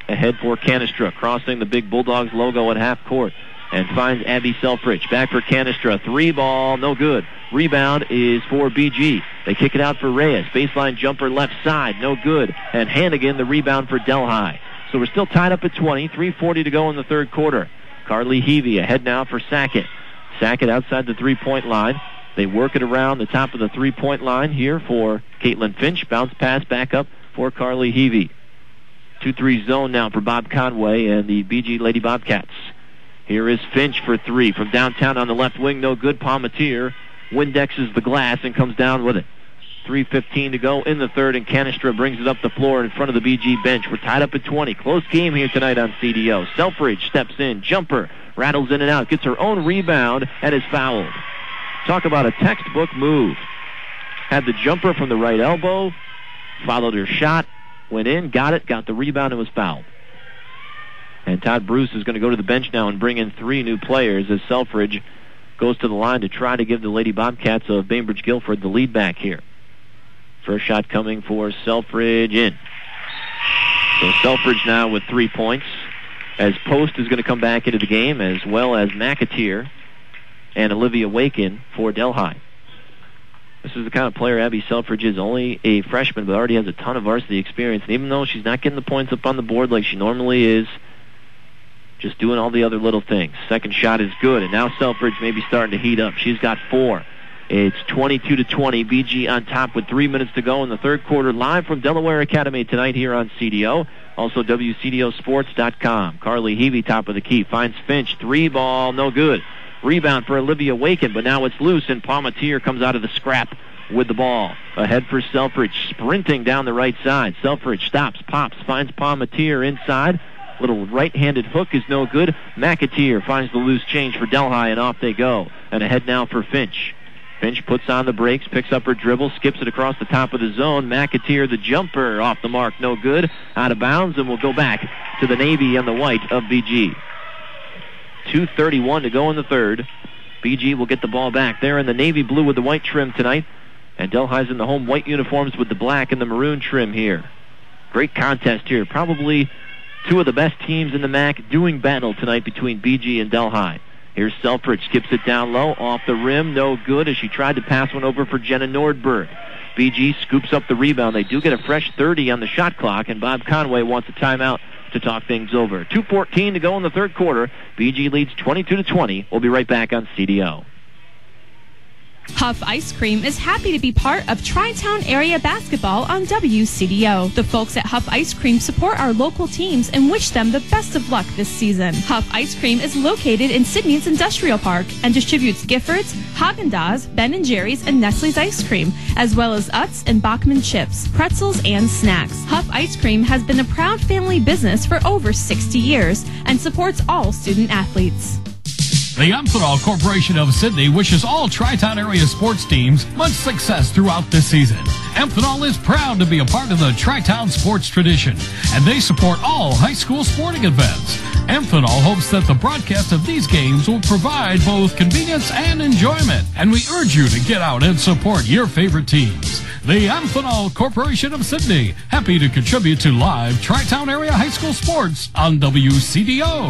ahead for Canistro, crossing the big Bulldogs logo at half court, and finds Abby Selfridge. Back for Canistro. 3 ball, no good. Rebound is for BG. They kick it out for Reyes. Baseline jumper left side, no good. And Hannigan, the rebound for Delhi. So we're still tied up at 20. 3:40 to go in the third quarter. Carly Heavey ahead now for Sackett. Sackett outside the three-point line. They work it around the top of the three-point line here for Caitlin Finch. Bounce pass back up for Carly Heavey. 2-3 zone now for Bob Conway and the BG Lady Bobcats. Here is Finch for 3 from downtown on the left wing. No good. Palmatier Windexes the glass and comes down with it. 3:15 to go in the third, and Canistro brings it up the floor in front of the BG bench. We're tied up at 20. Close game here tonight on CDO. Selfridge steps in. Jumper. Rattles in and out. Gets her own rebound and is fouled. Talk about a textbook move. Had the jumper from the right elbow. Followed her shot. Went in. Got it. Got the rebound and was fouled. And Todd Bruce is going to go to the bench now and bring in 3 new players as Selfridge goes to the line to try to give the Lady Bobcats of Bainbridge Guilford the lead back here. First shot coming for Selfridge in. So Selfridge now with 3 points, as Post is going to come back into the game, as well as McAteer and Olivia Wakin for Delhi. This is the kind of player Abby Selfridge is. Only a freshman, but already has a ton of varsity experience. And even though she's not getting the points up on the board like she normally is, just doing all the other little things. Second shot is good, and now Selfridge may be starting to heat up. She's got 4. It's 22-20. BG on top with 3 minutes to go in the third quarter. Live from Delaware Academy tonight here on CDO. Also WCDOsports.com. Carly Heavey, top of the key, finds Finch. 3 ball, no good. Rebound for Olivia Wakin, but now it's loose, and Palmatier comes out of the scrap with the ball. Ahead for Selfridge, sprinting down the right side. Selfridge stops, pops, finds Palmatier inside. Little right-handed hook is no good. McAteer finds the loose change for Delhi, and off they go. And ahead now for Finch. Finch puts on the brakes, picks up her dribble, skips it across the top of the zone. McAteer, the jumper, off the mark, no good. Out of bounds, and will go back to the navy and the white of BG. 2:31 to go in the third. BG will get the ball back. They're in the navy blue with the white trim tonight. And Delhi's in the home white uniforms with the black and the maroon trim here. Great contest here. Probably 2 of the best teams in the MAC doing battle tonight between BG and Delhi. Here's Selfridge, skips it down low, off the rim, no good as she tried to pass one over for Jenna Nordberg. BG scoops up the rebound. They do get a fresh 30 on the shot clock, and Bob Conway wants a timeout to talk things over. 2:14 to go in the third quarter. BG leads 22-20. We'll be right back on CDO. Huff Ice Cream is happy to be part of Tri-Town Area Basketball on WCDO. The folks at Huff Ice Cream support our local teams and wish them the best of luck this season. Huff Ice Cream is located in Sydney's Industrial Park and distributes Giffords, Haagen-Dazs, Ben & Jerry's, and Nestle's ice cream, as well as Utz and Bachman chips, pretzels, and snacks. Huff Ice Cream has been a proud family business for over 60 years and supports all student athletes. The Amphenol Corporation of Sydney wishes all Tri-Town area sports teams much success throughout this season. Amphenol is proud to be a part of the Tri-Town sports tradition, and they support all high school sporting events. Amphenol hopes that the broadcast of these games will provide both convenience and enjoyment, and we urge you to get out and support your favorite teams. The Amphenol Corporation of Sydney, happy to contribute to live Tri-Town area high school sports on WCDO.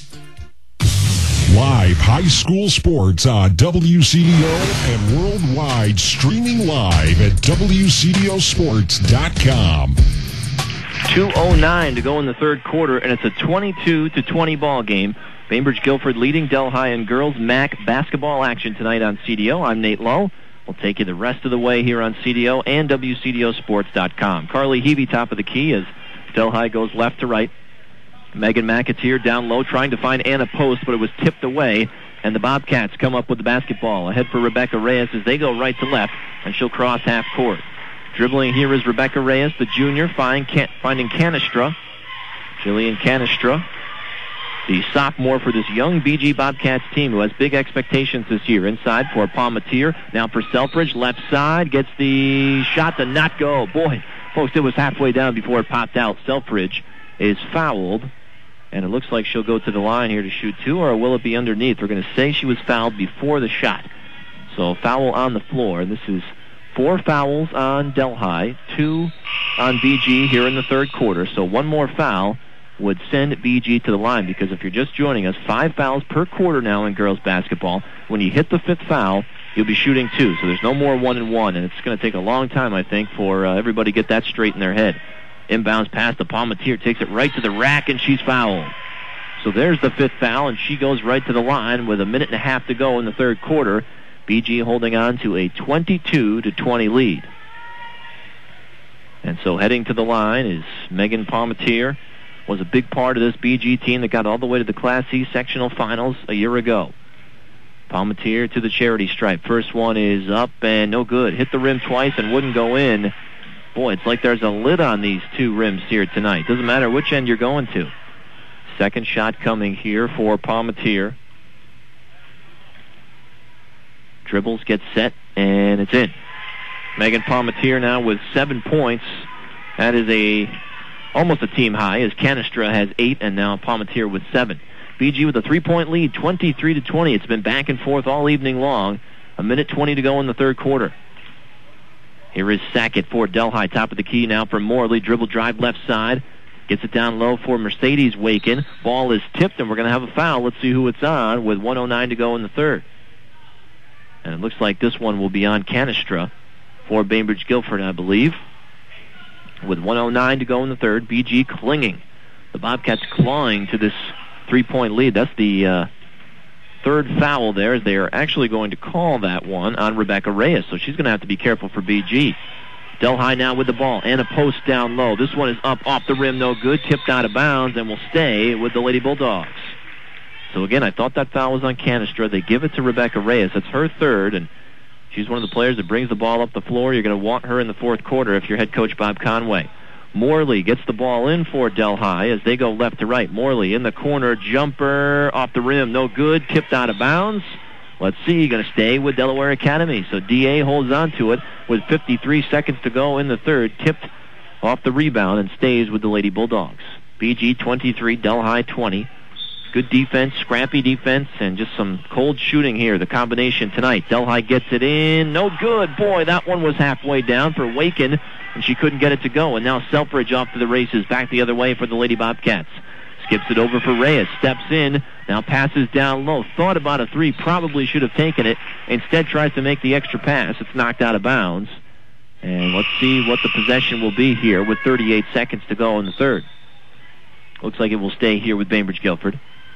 Live high school sports on WCDO and worldwide, streaming live at WCDOsports.com. 2:09 to go in the third quarter, and it's a 22-20 ball game. Bainbridge Guilford leading Delhi in girls MAC basketball action tonight on CDO. I'm Nate Lowe. We'll take you the rest of the way here on CDO and WCDOsports.com. Carly Heavey, top of the key, as Delhi goes left to right. Megan McAteer down low trying to find Anna Post, but it was tipped away, and the Bobcats come up with the basketball. Ahead for Rebecca Reyes as they go right to left, and she'll cross half court. Dribbling here is Rebecca Reyes, the junior, finding Canistro. Jillian Canistro, the sophomore for this young BG Bobcats team who has big expectations this year. Inside for Palmatier, now for Selfridge, left side, gets the shot to not go. Boy, folks, it was halfway down before it popped out. Selfridge is fouled, and it looks like she'll go to the line here to shoot 2, or will it be underneath? We're going to say she was fouled before the shot. So foul on the floor. This is 4 fouls on Delhi, 2 on BG here in the third quarter. So 1 more foul, would send BG to the line, because if you're just joining us, 5 fouls per quarter now in girls basketball. When you hit the 5th foul, you'll be shooting 2, so there's no more 1-and-1, and it's going to take a long time, I think, for everybody to get that straight in their head. Inbounds pass to Palmatier, takes it right to the rack, and she's fouled. So there's the 5th foul, and she goes right to the line with 1.5 minutes to go in the 3rd quarter. BG holding on to a 22-20 lead. And so heading to the line is Megan Palmatier. Was a big part of this BG team that got all the way to the Class C sectional finals a year ago. Palmatier to the charity stripe. First one is up and no good. Hit the rim twice and wouldn't go in. Boy, it's like there's a lid on these 2 rims here tonight. Doesn't matter which end you're going to. Second shot coming here for Palmatier. Dribbles, gets set, and it's in. Megan Palmatier now with 7 points. That is almost a team high, as Canistro has 8, and now Palmatier with 7. BG with a 3-point lead, 23-20. It's been back and forth all evening long. 1:20 to go in the 3rd quarter. Here is Sackett for Delhi, top of the key now for Morley. Dribble drive left side. Gets it down low for Mercedes Waken. Ball is tipped, and we're going to have a foul. Let's see who it's on with 1:09 to go in the 3rd. And it looks like this one will be on Canistro for Bainbridge Guilford, I believe. With 1:09 to go in the 3rd, BG clinging. The Bobcats clawing to this 3-point lead. That's the 3rd foul there, as they are actually going to call that one on Rebecca Reyes. So she's going to have to be careful for BG. Delhi now with the ball and a post down low. This one is up off the rim, no good. Tipped out of bounds and will stay with the Lady Bulldogs. So again, I thought that foul was on Canistro. They give it to Rebecca Reyes. That's her 3rd, and she's one of the players that brings the ball up the floor. You're going to want her in the 4th quarter if you're head coach Bob Conway. Morley gets the ball in for Delhi as they go left to right. Morley in the corner, jumper off the rim, no good, tipped out of bounds. Let's see, going to stay with Delaware Academy. So DA holds on to it with 53 seconds to go in the 3rd, tipped off the rebound and stays with the Lady Bulldogs. BG 23, Delhi 20. Good defense, scrappy defense, and just some cold shooting here. The combination tonight. Delhi gets it in. No good. Boy, that one was halfway down for Waken, and she couldn't get it to go. And now Selfridge off to the races, back the other way for the Lady Bobcats. Skips it over for Reyes. Steps in. Now passes down low. Thought about a 3. Probably should have taken it. Instead tries to make the extra pass. It's knocked out of bounds. And let's see what the possession will be here with 38 seconds to go in the 3rd. Looks like it will stay here with Bainbridge Guilford.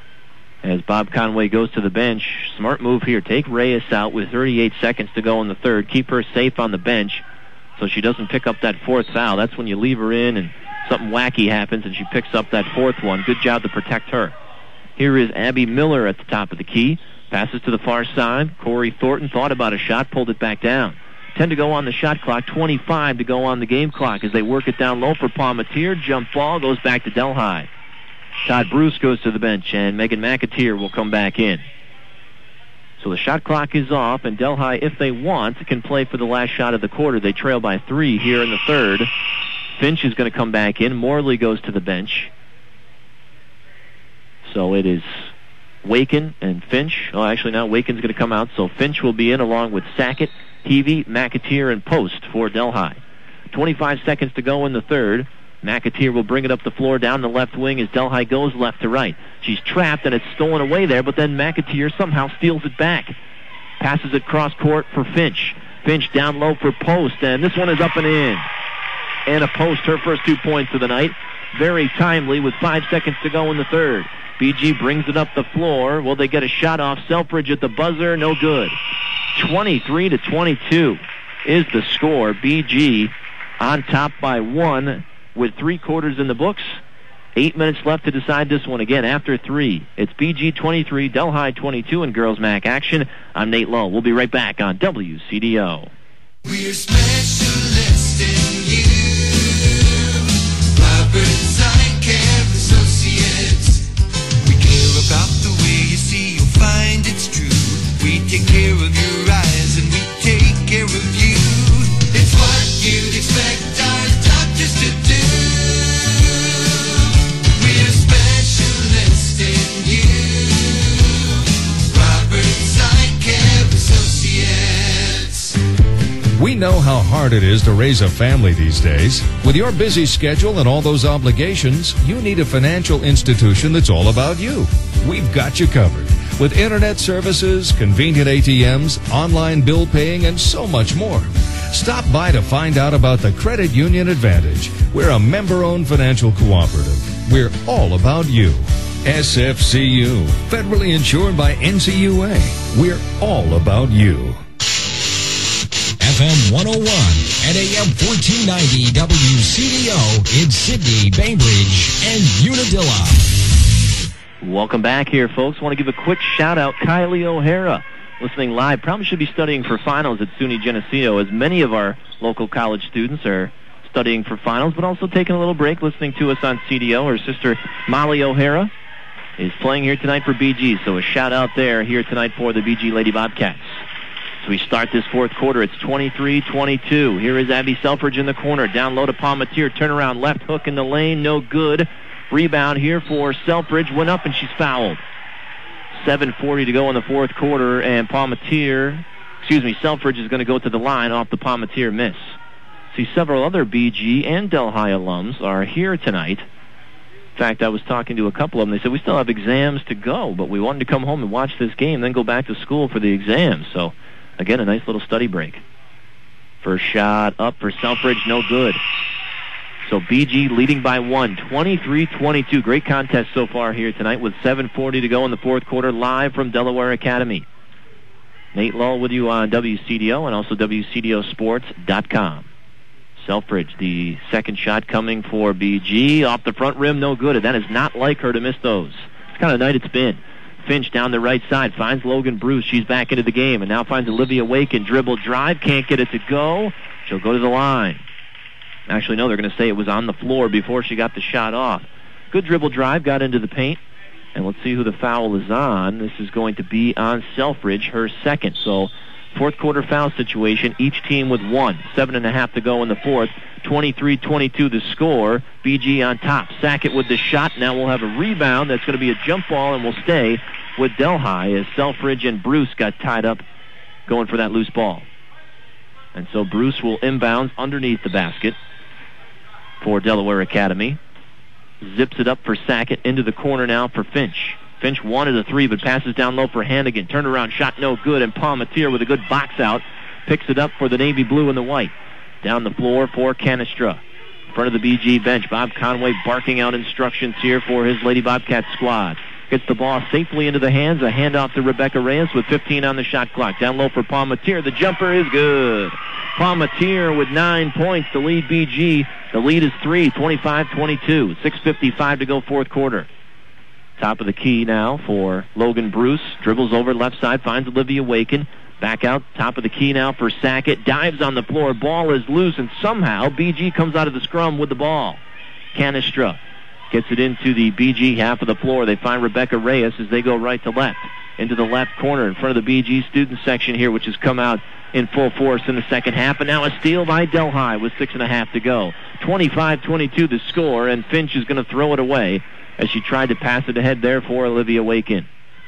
As Bob Conway goes to the bench. Smart move here. Take Reyes out with 38 seconds to go in the 3rd. Keep her safe on the bench so she doesn't pick up that 4th foul. That's when you leave her in and something wacky happens and she picks up that 4th one. Good job to protect her. Here is Abby Miller at the top of the key. Passes to the far side. Corey Thornton thought about a shot, pulled it back down. 10 to go on the shot clock, 25 to go on the game clock as they work it down low for Palmatier. Jump ball goes back to Delhi. Todd Bruce goes to the bench, and Megan McAteer will come back in. So the shot clock is off, and Delhi, if they want, can play for the last shot of the quarter. They trail by 3 here in the 3rd. Finch is going to come back in. Morley goes to the bench. So it is Waken and Finch. Oh, actually, now Waken's going to come out, so Finch will be in along with Sackett, Heavey, McAteer, and Post for Delhi. 25 seconds to go in the 3rd. McAteer will bring it up the floor down the left wing as Delhi goes left to right. She's trapped and it's stolen away there, but then McAteer somehow steals it back. Passes it cross court for Finch. Finch down low for Post, and this one is up and in. Anna Post, her first 2 points of the night. Very timely with 5 seconds to go in the 3rd. BG brings it up the floor. Will they get a shot off? Selfridge at the buzzer, no good. 23-22 is the score. BG on top by 1. With 3 quarters in the books. 8 minutes left to decide this one again after 3. It's BG 23, Delhi 22 in Girls MAC action. I'm Nate Lowe. We'll be right back on WCDO. We're specialists in you. Roberts Eye Care Associates. We care about the way you see. You'll find it's true. We take care of your eyes and we take care of you. It's what you'd expect our doctors to do. We're specialists in you. Roberts Eye Care Associates. We know how hard it is to raise a family these days. With your busy schedule and all those obligations, you need a financial institution that's all about you. We've got you covered. With internet services, convenient ATMs, online bill paying, and so much more. Stop by to find out about the Credit Union Advantage. We're a member-owned financial cooperative. We're all about you. SFCU, federally insured by NCUA. We're all about you. FM 101 and AM 1490 WCDO in Sydney, Bainbridge, and Unadilla. Welcome back here, folks. Want to give a quick shout-out. Kylie O'Hara, listening live, probably should be studying for finals at SUNY Geneseo, as many of our local college students are studying for finals, but also taking a little break, listening to us on CDO. Her sister, Molly O'Hara, is playing here tonight for BG, so a shout-out there here tonight for the BG Lady Bobcats. So we start this fourth quarter. It's 23-22. Here is Abby Selfridge in the corner. Down low to Palmatier. Turnaround left hook in the lane. No good. Rebound here for Selfridge. Went up and she's fouled. 7:40 to go in the fourth quarter, and Selfridge is going to go to the line off the Palmatier miss. See, several other BG and Delhi alums are here tonight. In fact, I was talking to a couple of them. They said, we still have exams to go, but we wanted to come home and watch this game, then go back to school for the exams. So, again, a nice little study break. First shot up for Selfridge, no good. So BG leading by 1, 23-22. Great contest so far here tonight with 7:40 to go in the fourth quarter, live from Delaware Academy. Nate Lull with you on WCDO and also WCDOsports.com. Selfridge, the second shot coming for BG. Off the front rim, no good. And that is not like her to miss those. It's kind of the night it's been. Finch down the right side, finds Logan Bruce. She's back into the game and now finds Olivia Waken. Dribble drive, can't get it to go. She'll go to the line. Actually, no, they're going to say it was on the floor before she got the shot off. Good dribble drive, got into the paint. And let's see who the foul is on. This is going to be on Selfridge, her second. So, fourth quarter foul situation, each team with 1. 7.5 to go in the fourth. 23-22 the score. BG on top. Sackett with the shot. Now we'll have a rebound. That's going to be a jump ball, and we'll stay with Delhi as Selfridge and Bruce got tied up going for that loose ball. And so Bruce will inbounds underneath the basket for Delaware Academy. Zips it up for Sackett into the corner now for Finch. Finch wanted a three, but passes down low for Hannigan. Turnaround shot no good, and Palmatier with a good box out picks it up for the navy blue and the white. Down the floor for Canestra. In front of the BG bench, Bob Conway barking out instructions here for his Lady Bobcat squad. Gets the ball safely into the hands. A handoff to Rebecca Reyes with 15 on the shot clock. Down low for Palmatier. The jumper is good. Palmatier with 9 points to lead BG. The lead is 3, 25-22. 6:55 to go fourth quarter. Top of the key now for Logan Bruce. Dribbles over left side, finds Olivia Waken. Back out, top of the key now for Sackett. Dives on the floor. Ball is loose, and somehow BG comes out of the scrum with the ball. Canestra gets it into the BG half of the floor. They find Rebecca Reyes as they go right to left. Into the left corner in front of the BG student section here, which has come out in full force in the second half. And now a steal by Delhi with 6.5 to go. 25-22 the score, and Finch is going to throw it away as she tried to pass it ahead there for Olivia Waken.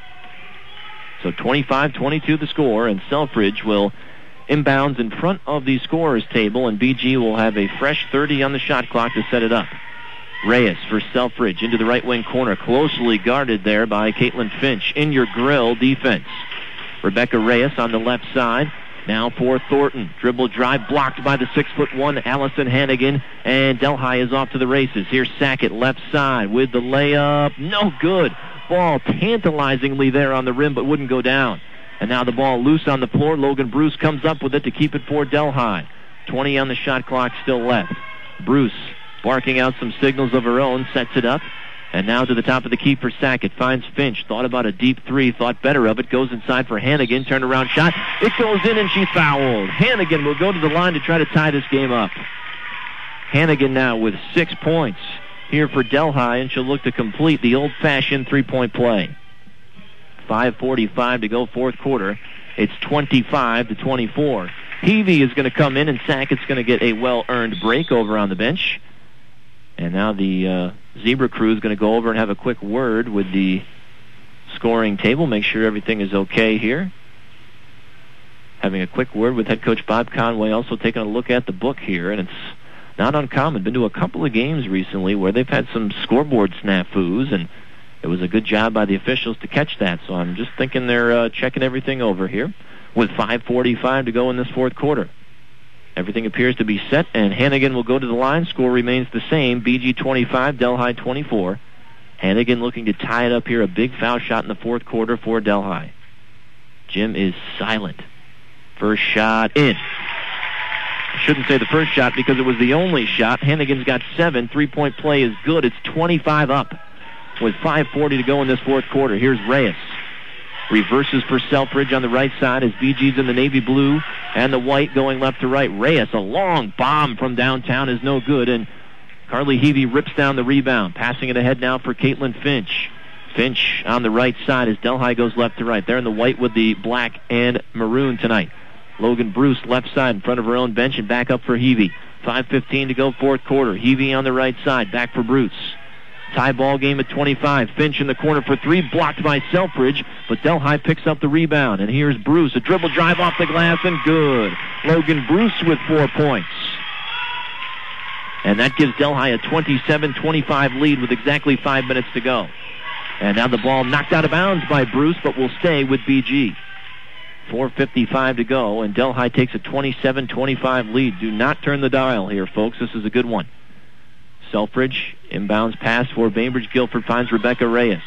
So 25-22 the score, and Selfridge will inbounds in front of the scorer's table, and BG will have a fresh 30 on the shot clock to set it up. Reyes for Selfridge into the right wing corner, closely guarded there by Caitlin Finch. In your grill defense. Rebecca Reyes on the left side. Now for Thornton. Dribble drive blocked by the 6'1" Allison Hannigan, and Delhi is off to the races. Here's Sackett left side with the layup. No good. Ball tantalizingly there on the rim, but wouldn't go down. And now the ball loose on the floor. Logan Bruce comes up with it to keep it for Delhi. 20 on the shot clock still left. Bruce barking out some signals of her own, sets it up. And now to the top of the key for Sackett. Finds Finch. Thought about a deep three. Thought better of it. Goes inside for Hannigan. Turnaround shot. It goes in and she's fouled. Hannigan will go to the line to try to tie this game up. Hannigan now with 6 points here for Delhi, and she'll look to complete the old-fashioned three-point play. 5:45 to go fourth quarter. It's 25-24. Peavy is going to come in, and Sackett's going to get a well-earned break over on the bench. And now the Zebra crew is going to go over and have a quick word with the scoring table, make sure everything is okay here. having a quick word with head coach Bob Conway, also taking a look at the book here, and it's not uncommon. Been to a couple of games recently where they've had some scoreboard snafus, and it was a good job by the officials to catch that. So I'm just thinking they're checking everything over here with 5:45 to go in this fourth quarter. Everything appears to be set, and Hannigan will go to the line. Score remains the same, BG 25, Delhi 24. Hannigan looking to tie it up here. A big foul shot in the fourth quarter for Delhi. Jim is silent. First shot in. I shouldn't say the first shot because it was the only shot. Hannigan's got 7. Three-point play is good. It's 25 up with 5:40 to go in this fourth quarter. Here's Reyes. Reverses for Selfridge on the right side as BG's in the navy blue and the white going left to right. Reyes, a long bomb from downtown is no good, and Carly Heavey rips down the rebound. Passing it ahead now for Caitlin Finch. Finch on the right side as Delhi goes left to right. They're in the white with the black and maroon tonight. Logan Bruce left side in front of her own bench and back up for Heavey. 5:15 to go fourth quarter. Heavey on the right side, back for Bruce. Tie ball game at 25. Finch in the corner for 3, blocked by Selfridge, but Delhi picks up the rebound. And here's Bruce, a dribble drive off the glass and good. Logan Bruce with 4 points. And that gives Delhi a 27-25 lead with exactly 5 minutes to go. And now the ball knocked out of bounds by Bruce, but will stay with BG. 4:55 to go, and Delhi takes a 27-25 lead. Do not turn the dial here, folks. This is a good one. Selfridge, inbounds pass for Bainbridge. Guilford finds Rebecca Reyes.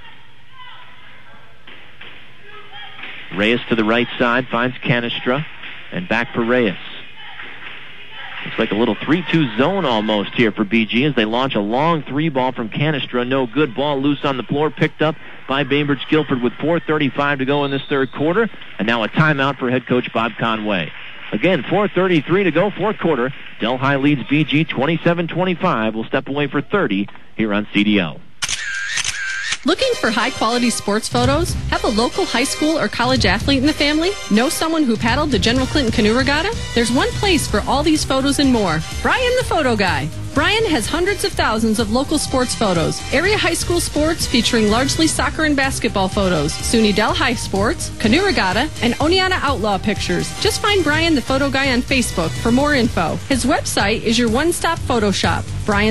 Reyes to the right side, finds Canestra, and back for Reyes. Looks like a little 3-2 zone almost here for BG as they launch a long 3 ball from Canestra. No good. Ball loose on the floor, picked up by Bainbridge Guilford with 4:35 to go in this third quarter. And now a timeout for head coach Bob Conway. Again, 4:33 to go, fourth quarter. Delhi leads BG 27-25. We'll step away for 30 here on CDO. Looking for high-quality sports photos? Have a local high school or college athlete in the family? Know someone who paddled the General Clinton Canoe Regatta? There's one place for all these photos and more. Brian the Photo Guy. Brian has hundreds of thousands of local sports photos, area high school sports featuring largely soccer and basketball photos, SUNY Delhi sports, Canoe Regatta, and Oneonta Outlaw pictures. Just find Brian the Photo Guy on Facebook for more info. His website is your one-stop photo shop,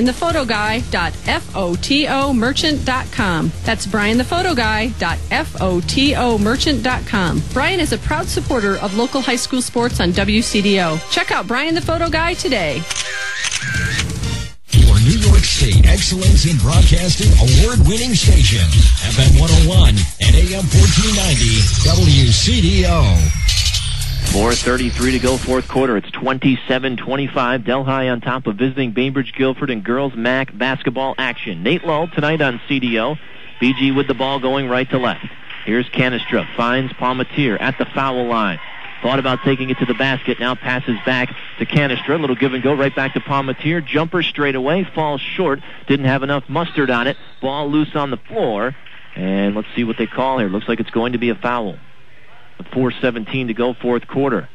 brianthephotoguy.fotomerchant.com. That's brianthephotoguy.fotomerchant.com. Brian is a proud supporter of local high school sports on WCDO. Check out Brian the Photo Guy today. Your New York State Excellence in Broadcasting award-winning station, FM 101 and AM 1490 WCDO. 4:33 to go, fourth quarter. It's 27-25. Delhi on top of visiting Bainbridge Guilford in girls MAC basketball action. Nate Lull tonight on CDO. BG with the ball going right to left. Here's Canestra. Finds Palmatier at the foul line. Thought about taking it to the basket. Now passes back to Canestra. A little give and go right back to Palmatier. Jumper straight away. Falls short. Didn't have enough mustard on it. Ball loose on the floor. And let's see what they call here. Looks like it's going to be a foul. With 4:17 to go, fourth quarter.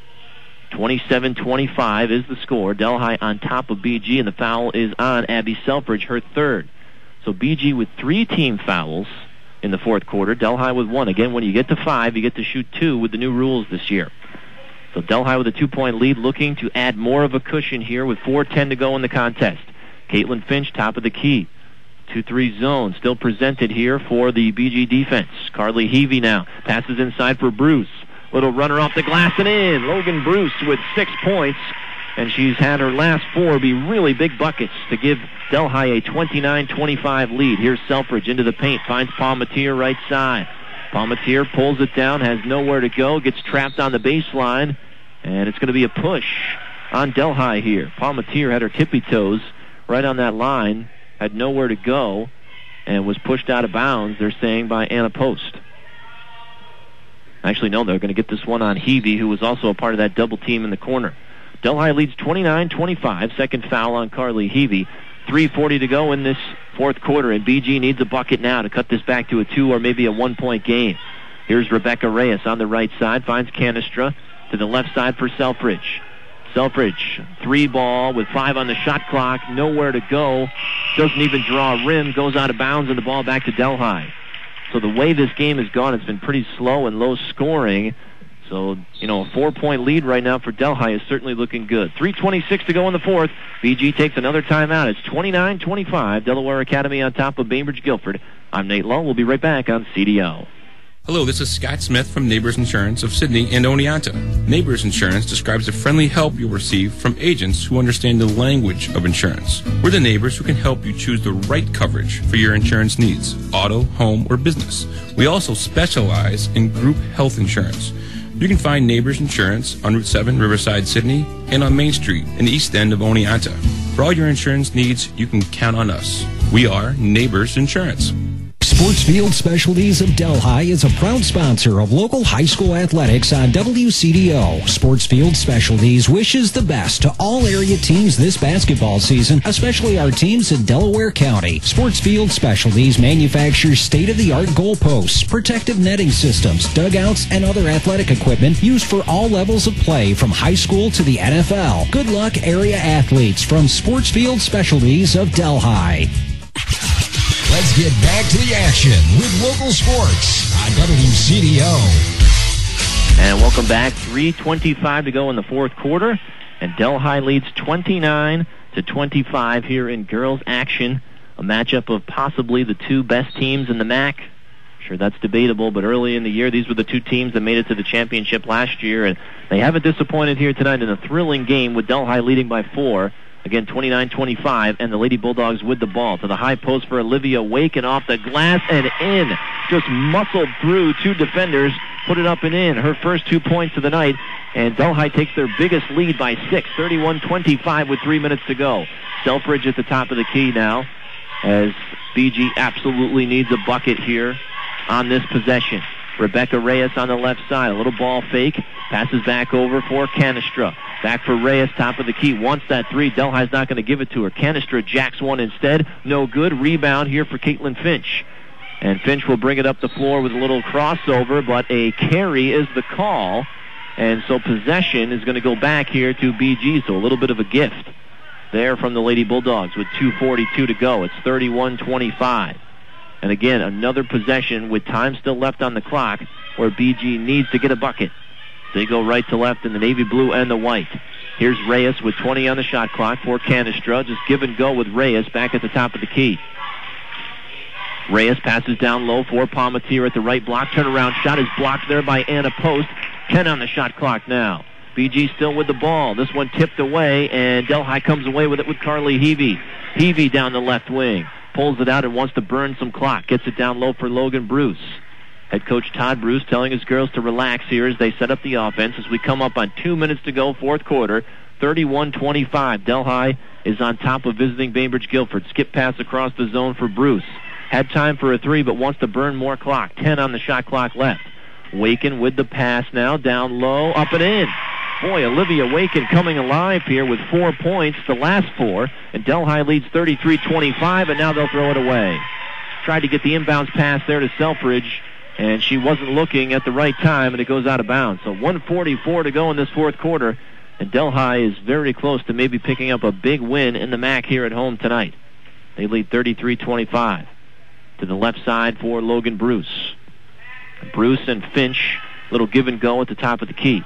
27-25 is the score. Delhi on top of BG, and the foul is on Abby Selfridge, her third. So BG with 3 team fouls in the fourth quarter. Delhi with 1. Again, when you get to 5, you get to shoot 2 with the new rules this year. So Delhi with a 2-point lead, looking to add more of a cushion here with 4:10 to go in the contest. Caitlin Finch, top of the key. 2-3 zone still presented here for the BG defense. Carly Heavey now passes inside for Bruce. Little runner off the glass and in. Logan Bruce with 6 points, and she's had her last 4 be really big buckets to give Delhi a 29-25 lead. Here's Selfridge into the paint, finds Palmatier right side. Palmatier pulls it down, has nowhere to go, gets trapped on the baseline, and it's going to be a push on Delhi here. Palmatier had her tippy toes right on that line, had nowhere to go, and was pushed out of bounds, they're saying, by Anna Post. Actually, no, they're going to get this one on Heavey, who was also a part of that double team in the corner. Delhi leads 29-25, second foul on Carly Heavey. 3:40 to go in this fourth quarter, and BG needs a bucket now to cut this back to a 2 or maybe a 1-point game. Here's Rebecca Reyes on the right side, finds Canestra to the left side for Selfridge. Selfridge, 3-ball with 5 on the shot clock, nowhere to go, doesn't even draw a rim, goes out of bounds, and the ball back to Delhi. So the way this game has gone, it's been pretty slow and low scoring. So, a 4-point lead right now for Delhi is certainly looking good. 3:26 to go in the fourth. BG takes another timeout. It's 29-25. Delaware Academy on top of Bainbridge Guilford. I'm Nate Lowe. We'll be right back on CDO. Hello, this is Scott Smith from Neighbors Insurance of Sydney and Oneonta. Neighbors Insurance describes the friendly help you'll receive from agents who understand the language of insurance. We're the neighbors who can help you choose the right coverage for your insurance needs, auto, home, or business. We also specialize in group health insurance. You can find Neighbors Insurance on Route 7, Riverside, Sydney, and on Main Street in the east end of Oneonta. For all your insurance needs, you can count on us. We are Neighbors Insurance. Sportsfield Specialties of Delhi is a proud sponsor of local high school athletics on WCDO. Sportsfield Specialties wishes the best to all area teams this basketball season, especially our teams in Delaware County. Sportsfield Specialties manufactures state-of-the-art goalposts, protective netting systems, dugouts, and other athletic equipment used for all levels of play from high school to the NFL. Good luck, area athletes from Sportsfield Specialties of Delhi. Let's get back to the action with local sports on WCDO. And welcome back. 3:25 to go in the fourth quarter. And Delhi leads 29-25 here in girls action. A matchup of possibly the two best teams in the MAC. Sure, that's debatable, but early in the year, these were the two teams that made it to the championship last year. And they haven't disappointed here tonight in a thrilling game with Delhi leading by 4. Again, 29-25, and the Lady Bulldogs with the ball. To the high post for Olivia Waken off the glass and in. Just muscled through two defenders, put it up and in. Her first 2 points of the night, and Delhi takes their biggest lead by 6, 31-25 with 3 minutes to go. Selfridge at the top of the key now, as BG absolutely needs a bucket here on this possession. Rebecca Reyes on the left side. A little ball fake. Passes back over for Canestra. Back for Reyes, top of the key. Wants that three. Delhi's not going to give it to her. Canestra jacks one instead. No good. Rebound here for Caitlin Finch. And Finch will bring it up the floor with a little crossover, but a carry is the call. And so possession is going to go back here to BG. So a little bit of a gift there from the Lady Bulldogs with 2:42 to go. It's 31-25. And again, another possession with time still left on the clock where BG needs to get a bucket. They go right to left in the navy blue and the white. Here's Reyes with 20 on the shot clock for Canestra. Just give and go with Reyes back at the top of the key. Reyes passes down low for Palmatier at the right block. Turnaround shot is blocked there by Anna Post. 10 on the shot clock now. BG still with the ball. This one tipped away, and Delhi comes away with it with Carly Heavey. Heavey down the left wing. Pulls it out and wants to burn some clock. Gets it down low for Logan Bruce. Head coach Todd Bruce telling his girls to relax here as they set up the offense as we come up on 2 minutes to go, fourth quarter. 31-25. Delhi is on top of visiting Bainbridge Guilford. Skip pass across the zone for Bruce. Had time for a three, but wants to burn more clock. 10 on the shot clock left. Waken with the pass now. Down low, up and in. Boy, Olivia Waken coming alive here with 4 points, the last 4. And Delhi leads 33-25, and now they'll throw it away. Tried to get the inbounds pass there to Selfridge, and she wasn't looking at the right time, and it goes out of bounds. So 1:44 to go in this fourth quarter, and Delhi is very close to maybe picking up a big win in the MAC here at home tonight. They lead 33-25. To the left side for Logan Bruce. Bruce and Finch, little give and go at the top of the key.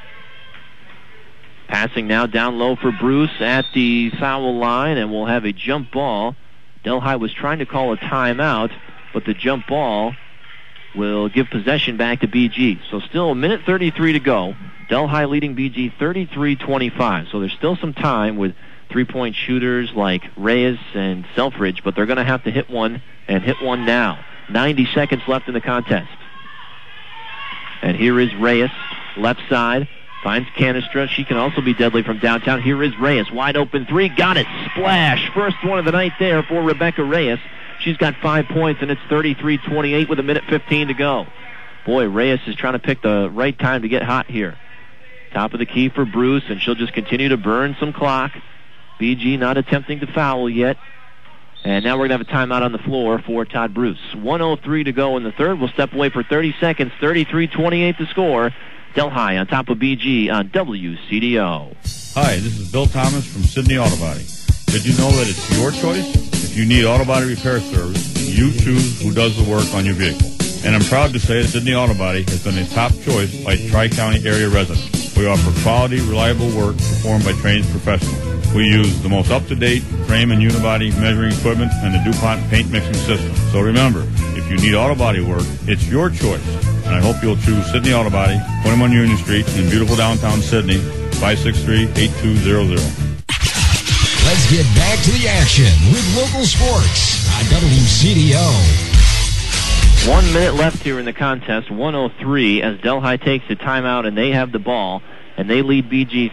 Passing now down low for Bruce at the foul line, and we'll have a jump ball. Delhi was trying to call a timeout, but the jump ball will give possession back to BG. So still 1:33 to go. Delhi leading BG 33-25. So there's still some time with three-point shooters like Reyes and Selfridge, but they're going to have to hit one, and hit one now. 90 seconds left in the contest. And here is Reyes, left side. Finds Canestra. She can also be deadly from downtown. Here is Reyes. Wide open three. Got it. Splash. First one of the night there for Rebecca Reyes. She's got 5 points, and it's 33-28 with 1:15 to go. Boy, Reyes is trying to pick the right time to get hot here. Top of the key for Bruce, and she'll just continue to burn some clock. BG not attempting to foul yet. And now we're going to have a timeout on the floor for Todd Bruce. 1:03 to go in the third. We'll step away for 30 seconds. 33-28 to score. Delhi on top of BG on WCDO. Hi, this is Bill Thomas from Sydney Auto Body. Did you know that it's your choice? If you need auto body repair service, you choose who does the work on your vehicle. And I'm proud to say that Sydney Auto Body has been a top choice by Tri-County area residents. We offer quality, reliable work performed by trained professionals. We use the most up-to-date frame and unibody measuring equipment and the DuPont paint mixing system. So remember, if you need auto body work, it's your choice. And I hope you'll choose Sydney Auto Body, 21 Union Street in beautiful downtown Sydney, 563-8200. Let's get back to the action with local sports on WCDO. 1 minute left here in the contest, 103 as Delhi takes a timeout and they have the ball and they lead BG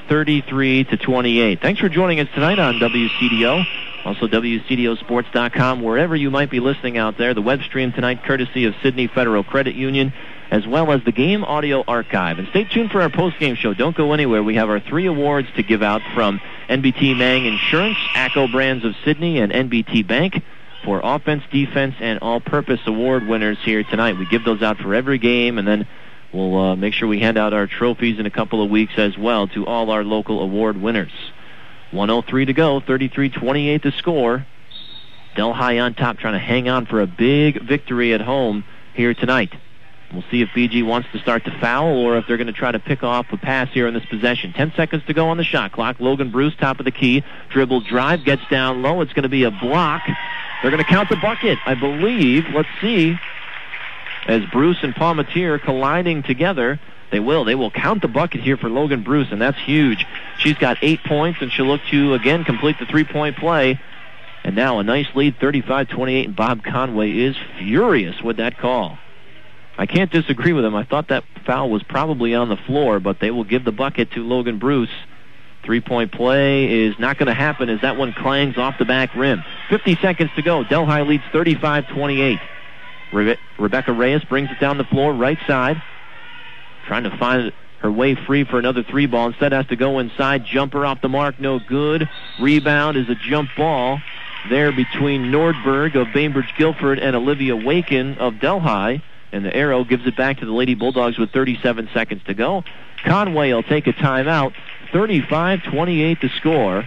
33-28. Thanks for joining us tonight on WCDO. Also WCDOsports.com, wherever you might be listening out there. The web stream tonight courtesy of Sydney Federal Credit Union, as well as the Game Audio Archive. And stay tuned for our post-game show. Don't go anywhere. We have our 3 awards to give out from NBT Mang Insurance, ACO Brands of Sydney, and NBT Bank for offense, defense, and all-purpose award winners here tonight. We give those out for every game, and then we'll make sure we hand out our trophies in a couple of weeks as well to all our local award winners. 1:03 to go, 33-28 the score. Delhi on top, trying to hang on for a big victory at home here tonight. We'll see if BG wants to start to foul or if they're going to try to pick off a pass here in this possession. 10 seconds to go on the shot clock. Logan Bruce, top of the key. Dribble drive, gets down low. It's going to be a block. They're going to count the bucket, I believe. Let's see. As Bruce and Palmatier colliding together, they will count the bucket here for Logan Bruce, and that's huge. She's got 8 points, and she'll look to, again, complete the three-point play. And now a nice lead, 35-28, and Bob Conway is furious with that call. I can't disagree with him. I thought that foul was probably on the floor, but they will give the bucket to Logan Bruce. Three-point play is not going to happen as that one clangs off the back rim. 50 seconds to go. Delhi leads 35-28. Rebecca Reyes brings it down the floor, right side. Trying to find her way free for another three ball. Instead has to go inside. Jumper off the mark, no good. Rebound is a jump ball there between Nordberg of Bainbridge Guilford and Olivia Waken of Delhi. And the arrow gives it back to the Lady Bulldogs with 37 seconds to go. Conway will take a timeout. 35-28 to score.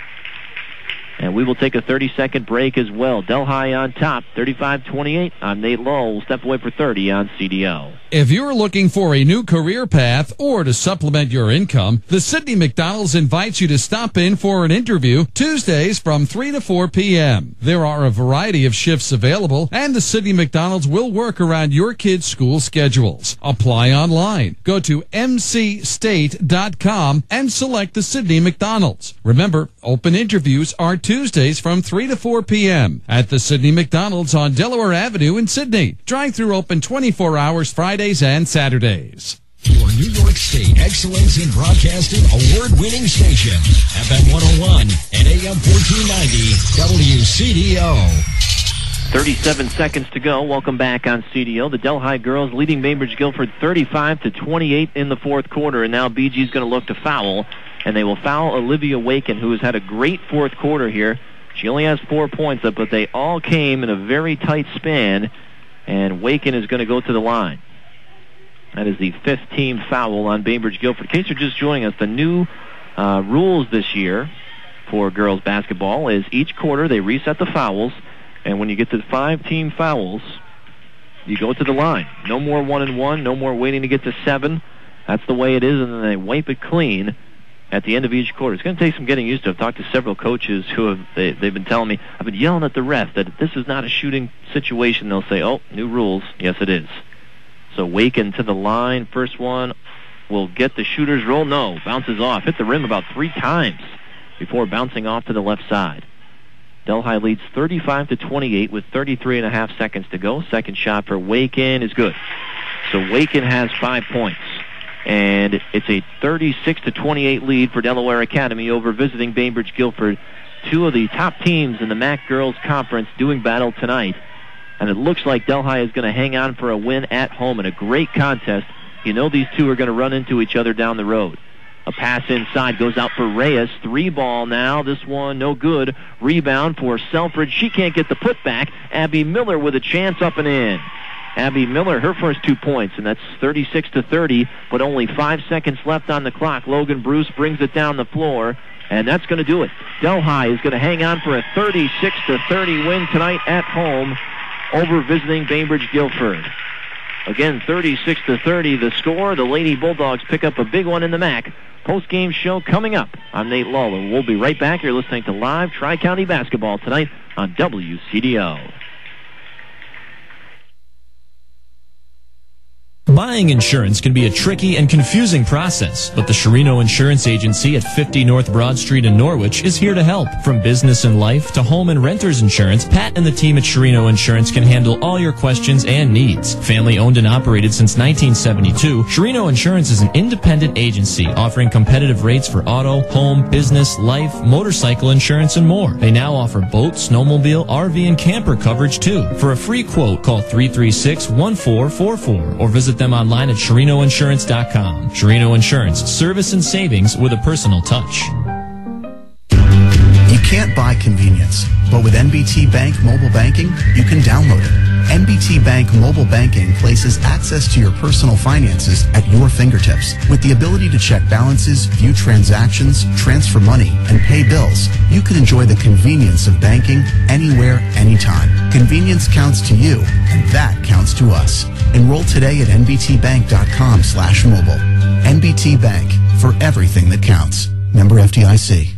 And we will take a 30-second break as well. Delhi on top, 35-28. I'm Nate Lowell. We'll step away for 30 on CDO. If you're looking for a new career path or to supplement your income, the Sydney McDonald's invites you to stop in for an interview Tuesdays from 3 to 4 p.m. There are a variety of shifts available, and the Sydney McDonald's will work around your kids' school schedules. Apply online. Go to mcstate.com and select the Sydney McDonald's. Remember, open interviews are Tuesdays from 3 to 4 p.m. at the Sydney McDonald's on Delaware Avenue in Sydney. Drive-through open 24 hours Fridays and Saturdays. Your New York State Excellence in Broadcasting award-winning station, FM 101 and AM 1490 WCDO. 37 seconds to go. Welcome back on CDO. The Delhi girls leading Bainbridge Guilford 35-28 in the fourth quarter, and now BG's going to look to foul. And they will foul Olivia Waken, who has had a great fourth quarter here. She only has 4 points up, but they all came in a very tight span, and Waken is going to go to the line. That is the 5th team foul on Bainbridge Guilford. In case you're just joining us, the new rules this year for girls basketball is each quarter they reset the fouls, and when you get to 5-team fouls, you go to the line. No more 1-and-1, no more waiting to get to 7. That's the way it is, and then they wipe it clean at the end of each quarter. It's going to take some getting used to. I've talked to several coaches who have they've been telling me, I've been yelling at the ref that this is not a shooting situation. They'll say, oh, new rules. Yes, it is. So Waken to the line. First one will get the shooter's roll. No, bounces off. Hit the rim about 3 times before bouncing off to the left side. Delhi leads 35-28 with 33.5 seconds to go. Second shot for Waken is good. So Waken has 5 points. And it's a 36-28 lead for Delaware Academy over visiting Bainbridge Guilford. 2 of the top teams in the MAC Girls Conference doing battle tonight. And it looks like Delhi is going to hang on for a win at home in a great contest. You know these two are going to run into each other down the road. A pass inside goes out for Reyes. 3 ball now. This one no good. Rebound for Selfridge. She can't get the putback. Abby Miller with a chance up and in. Abby Miller, her first 2 points, and that's 36-30, but only 5 seconds left on the clock. Logan Bruce brings it down the floor, and that's going to do it. Delhi is going to hang on for a 36-30 win tonight at home over visiting Bainbridge Guilford. Again, 36-30 the score. The Lady Bulldogs pick up a big one in the MAC. Post-game show coming up. I'm Nate Lawler. We'll be right back. You're listening to live Tri-County basketball tonight on WCDO. Buying insurance can be a tricky and confusing process, but the Sherino Insurance Agency at 50 North Broad Street in Norwich is here to help. From business and life to home and renter's insurance, Pat and the team at Sherino Insurance can handle all your questions and needs. Family owned and operated since 1972, Sherino Insurance is an independent agency offering competitive rates for auto, home, business, life, motorcycle insurance, and more. They now offer boat, snowmobile, RV, and camper coverage too. For a free quote, call 336-1444 or visit them online at SherinoInsurance.com. Sherino Insurance, service and savings with a personal touch. You can't buy convenience, but with NBT Bank mobile banking, you can download it. NBT Bank mobile banking places access to your personal finances at your fingertips. With the ability to check balances, view transactions, transfer money, and pay bills, you can enjoy the convenience of banking anywhere, anytime. Convenience counts to you, and that counts to us. Enroll today at nbtbank.com/mobile. NBT Bank, for everything that counts. Member FDIC.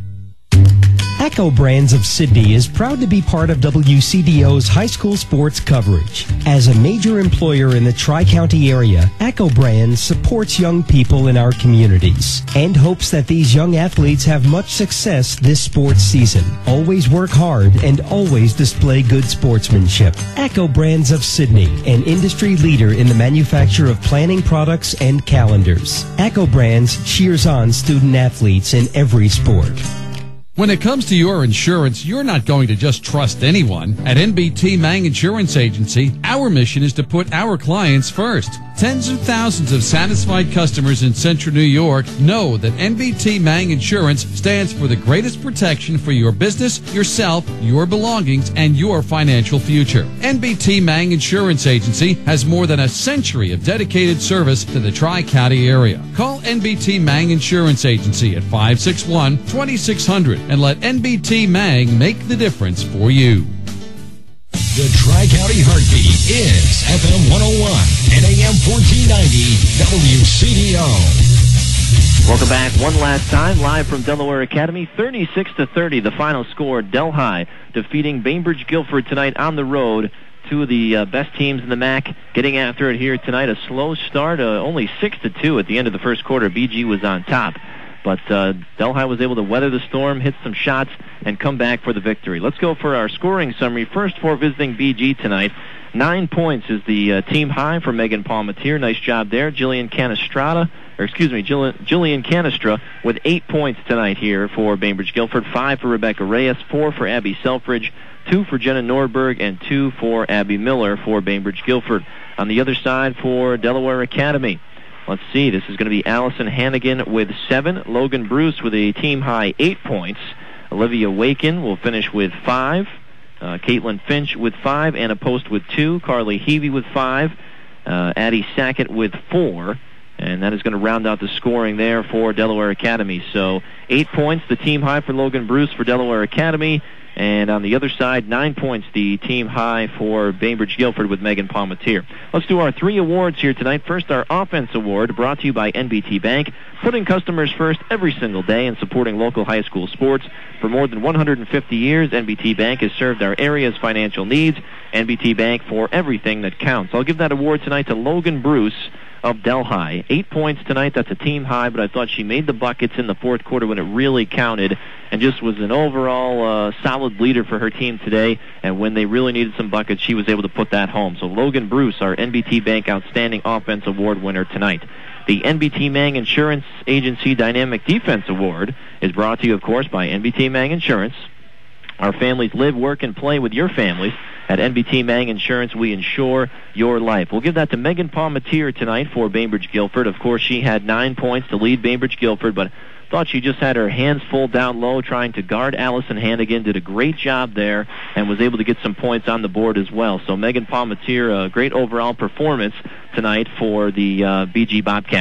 ACCO Brands of Sydney is proud to be part of WCDO's high school sports coverage. As a major employer in the Tri-County area, ACCO Brands supports young people in our communities and hopes that these young athletes have much success this sports season. Always work hard and always display good sportsmanship. ACCO Brands of Sydney, an industry leader in the manufacture of planning products and calendars. ACCO Brands cheers on student athletes in every sport. When it comes to your insurance, you're not going to just trust anyone. At NBT Mang Insurance Agency, our mission is to put our clients first. Tens of thousands of satisfied customers in Central New York know that NBT Mang Insurance stands for the greatest protection for your business, yourself, your belongings, and your financial future. NBT Mang Insurance Agency has more than a century of dedicated service to the Tri-County area. Call NBT Mang Insurance Agency at 561-2600 and let NBT Mang make the difference for you. The Tri-County Heartbeat is FM 101 and AM 1490 WCDO. Welcome back one last time, live from Delaware Academy. 36-30, the final score. Delhi defeating Bainbridge Guilford tonight on the road. Two of the best teams in the MAC getting after it here tonight. A slow start, only 6-2 at the end of the first quarter. BG was on top. But Delhi was able to weather the storm, hit some shots, and come back for the victory. Let's go for our scoring summary. First for visiting BG tonight. 9 points is the team high for Megan Palmatier. Nice job there. Jillian Canestra with 8 points tonight here for Bainbridge Guilford. 5 for Rebecca Reyes, 4 for Abby Selfridge, 2 for Jenna Nordberg, and 2 for Abby Miller for Bainbridge Guilford. On the other side for Delaware Academy, let's see, this is going to be Allison Hannigan with 7. Logan Bruce with a team-high 8 points. Olivia Waken will finish with 5. Caitlin Finch with 5. Anna Post with 2. Carly Heavey with 5. Addie Sackett with 4. And that is going to round out the scoring there for Delaware Academy. So 8 points, the team high for Logan Bruce for Delaware Academy. And on the other side, 9 points, the team high for Bainbridge Guilford with Megan Palmatier. Let's do our 3 awards here tonight. First, our Offense Award, brought to you by NBT Bank, putting customers first every single day and supporting local high school sports. For more than 150 years, NBT Bank has served our area's financial needs. NBT Bank, for everything that counts. I'll give that award tonight to Logan Bruce of Delhi. 8 points tonight, that's a team high, but I thought she made the buckets in the fourth quarter when it really counted and just was an overall solid leader for her team today, and when they really needed some buckets, she was able to put that home. So Logan Bruce, our NBT Bank Outstanding Offense Award winner tonight. The NBT Mang Insurance Agency Dynamic Defense Award is brought to you, of course, by NBT Mang Insurance. Our families live, work, and play with your families. At NBT Mang Insurance, we insure your life. We'll give that to Megan Palmatier tonight for Bainbridge Guilford. Of course, she had 9 points to lead Bainbridge Guilford, but thought she just had her hands full down low trying to guard Allison Hannigan. Did a great job there and was able to get some points on the board as well. So Megan Palmatier, a great overall performance tonight for the BG Bobcats.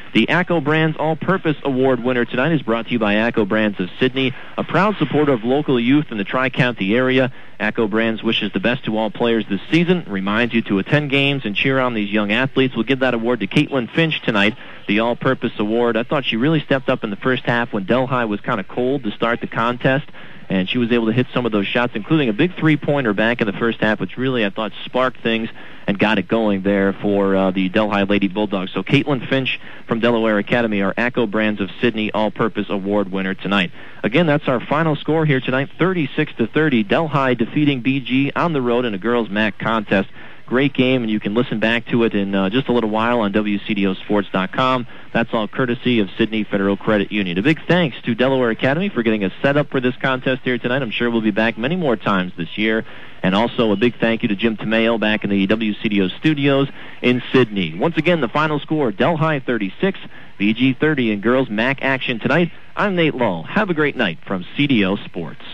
The ACCO Brands All-Purpose Award winner tonight is brought to you by ACCO Brands of Sydney, a proud supporter of local youth in the Tri-County area. ACCO Brands wishes the best to all players this season, reminds you to attend games and cheer on these young athletes. We'll give that award to Caitlin Finch tonight, the All-Purpose Award. I thought she really stepped up in the first half when Delhi was kind of cold to start the contest, and she was able to hit some of those shots, including a big three-pointer back in the first half, which really, I thought, sparked things and got it going there for the Delhi Lady Bulldogs. So Caitlin Finch from Delaware Academy, our ACCO Brands of Sydney All-Purpose Award winner tonight. Again, that's our final score here tonight, 36-30. Delhi defeating BG on the road in a girls' MAC contest. Great game, and you can listen back to it in just a little while on WCDOsports.com. That's all courtesy of Sydney Federal Credit Union. A big thanks to Delaware Academy for getting us set up for this contest here tonight. I'm sure we'll be back many more times this year. And also a big thank you to Jim Tomeo back in the WCDO studios in Sydney. Once again, the final score, Delhi 36, BG 30 in girls MAC action tonight. I'm Nate Lull. Have a great night from CDO Sports.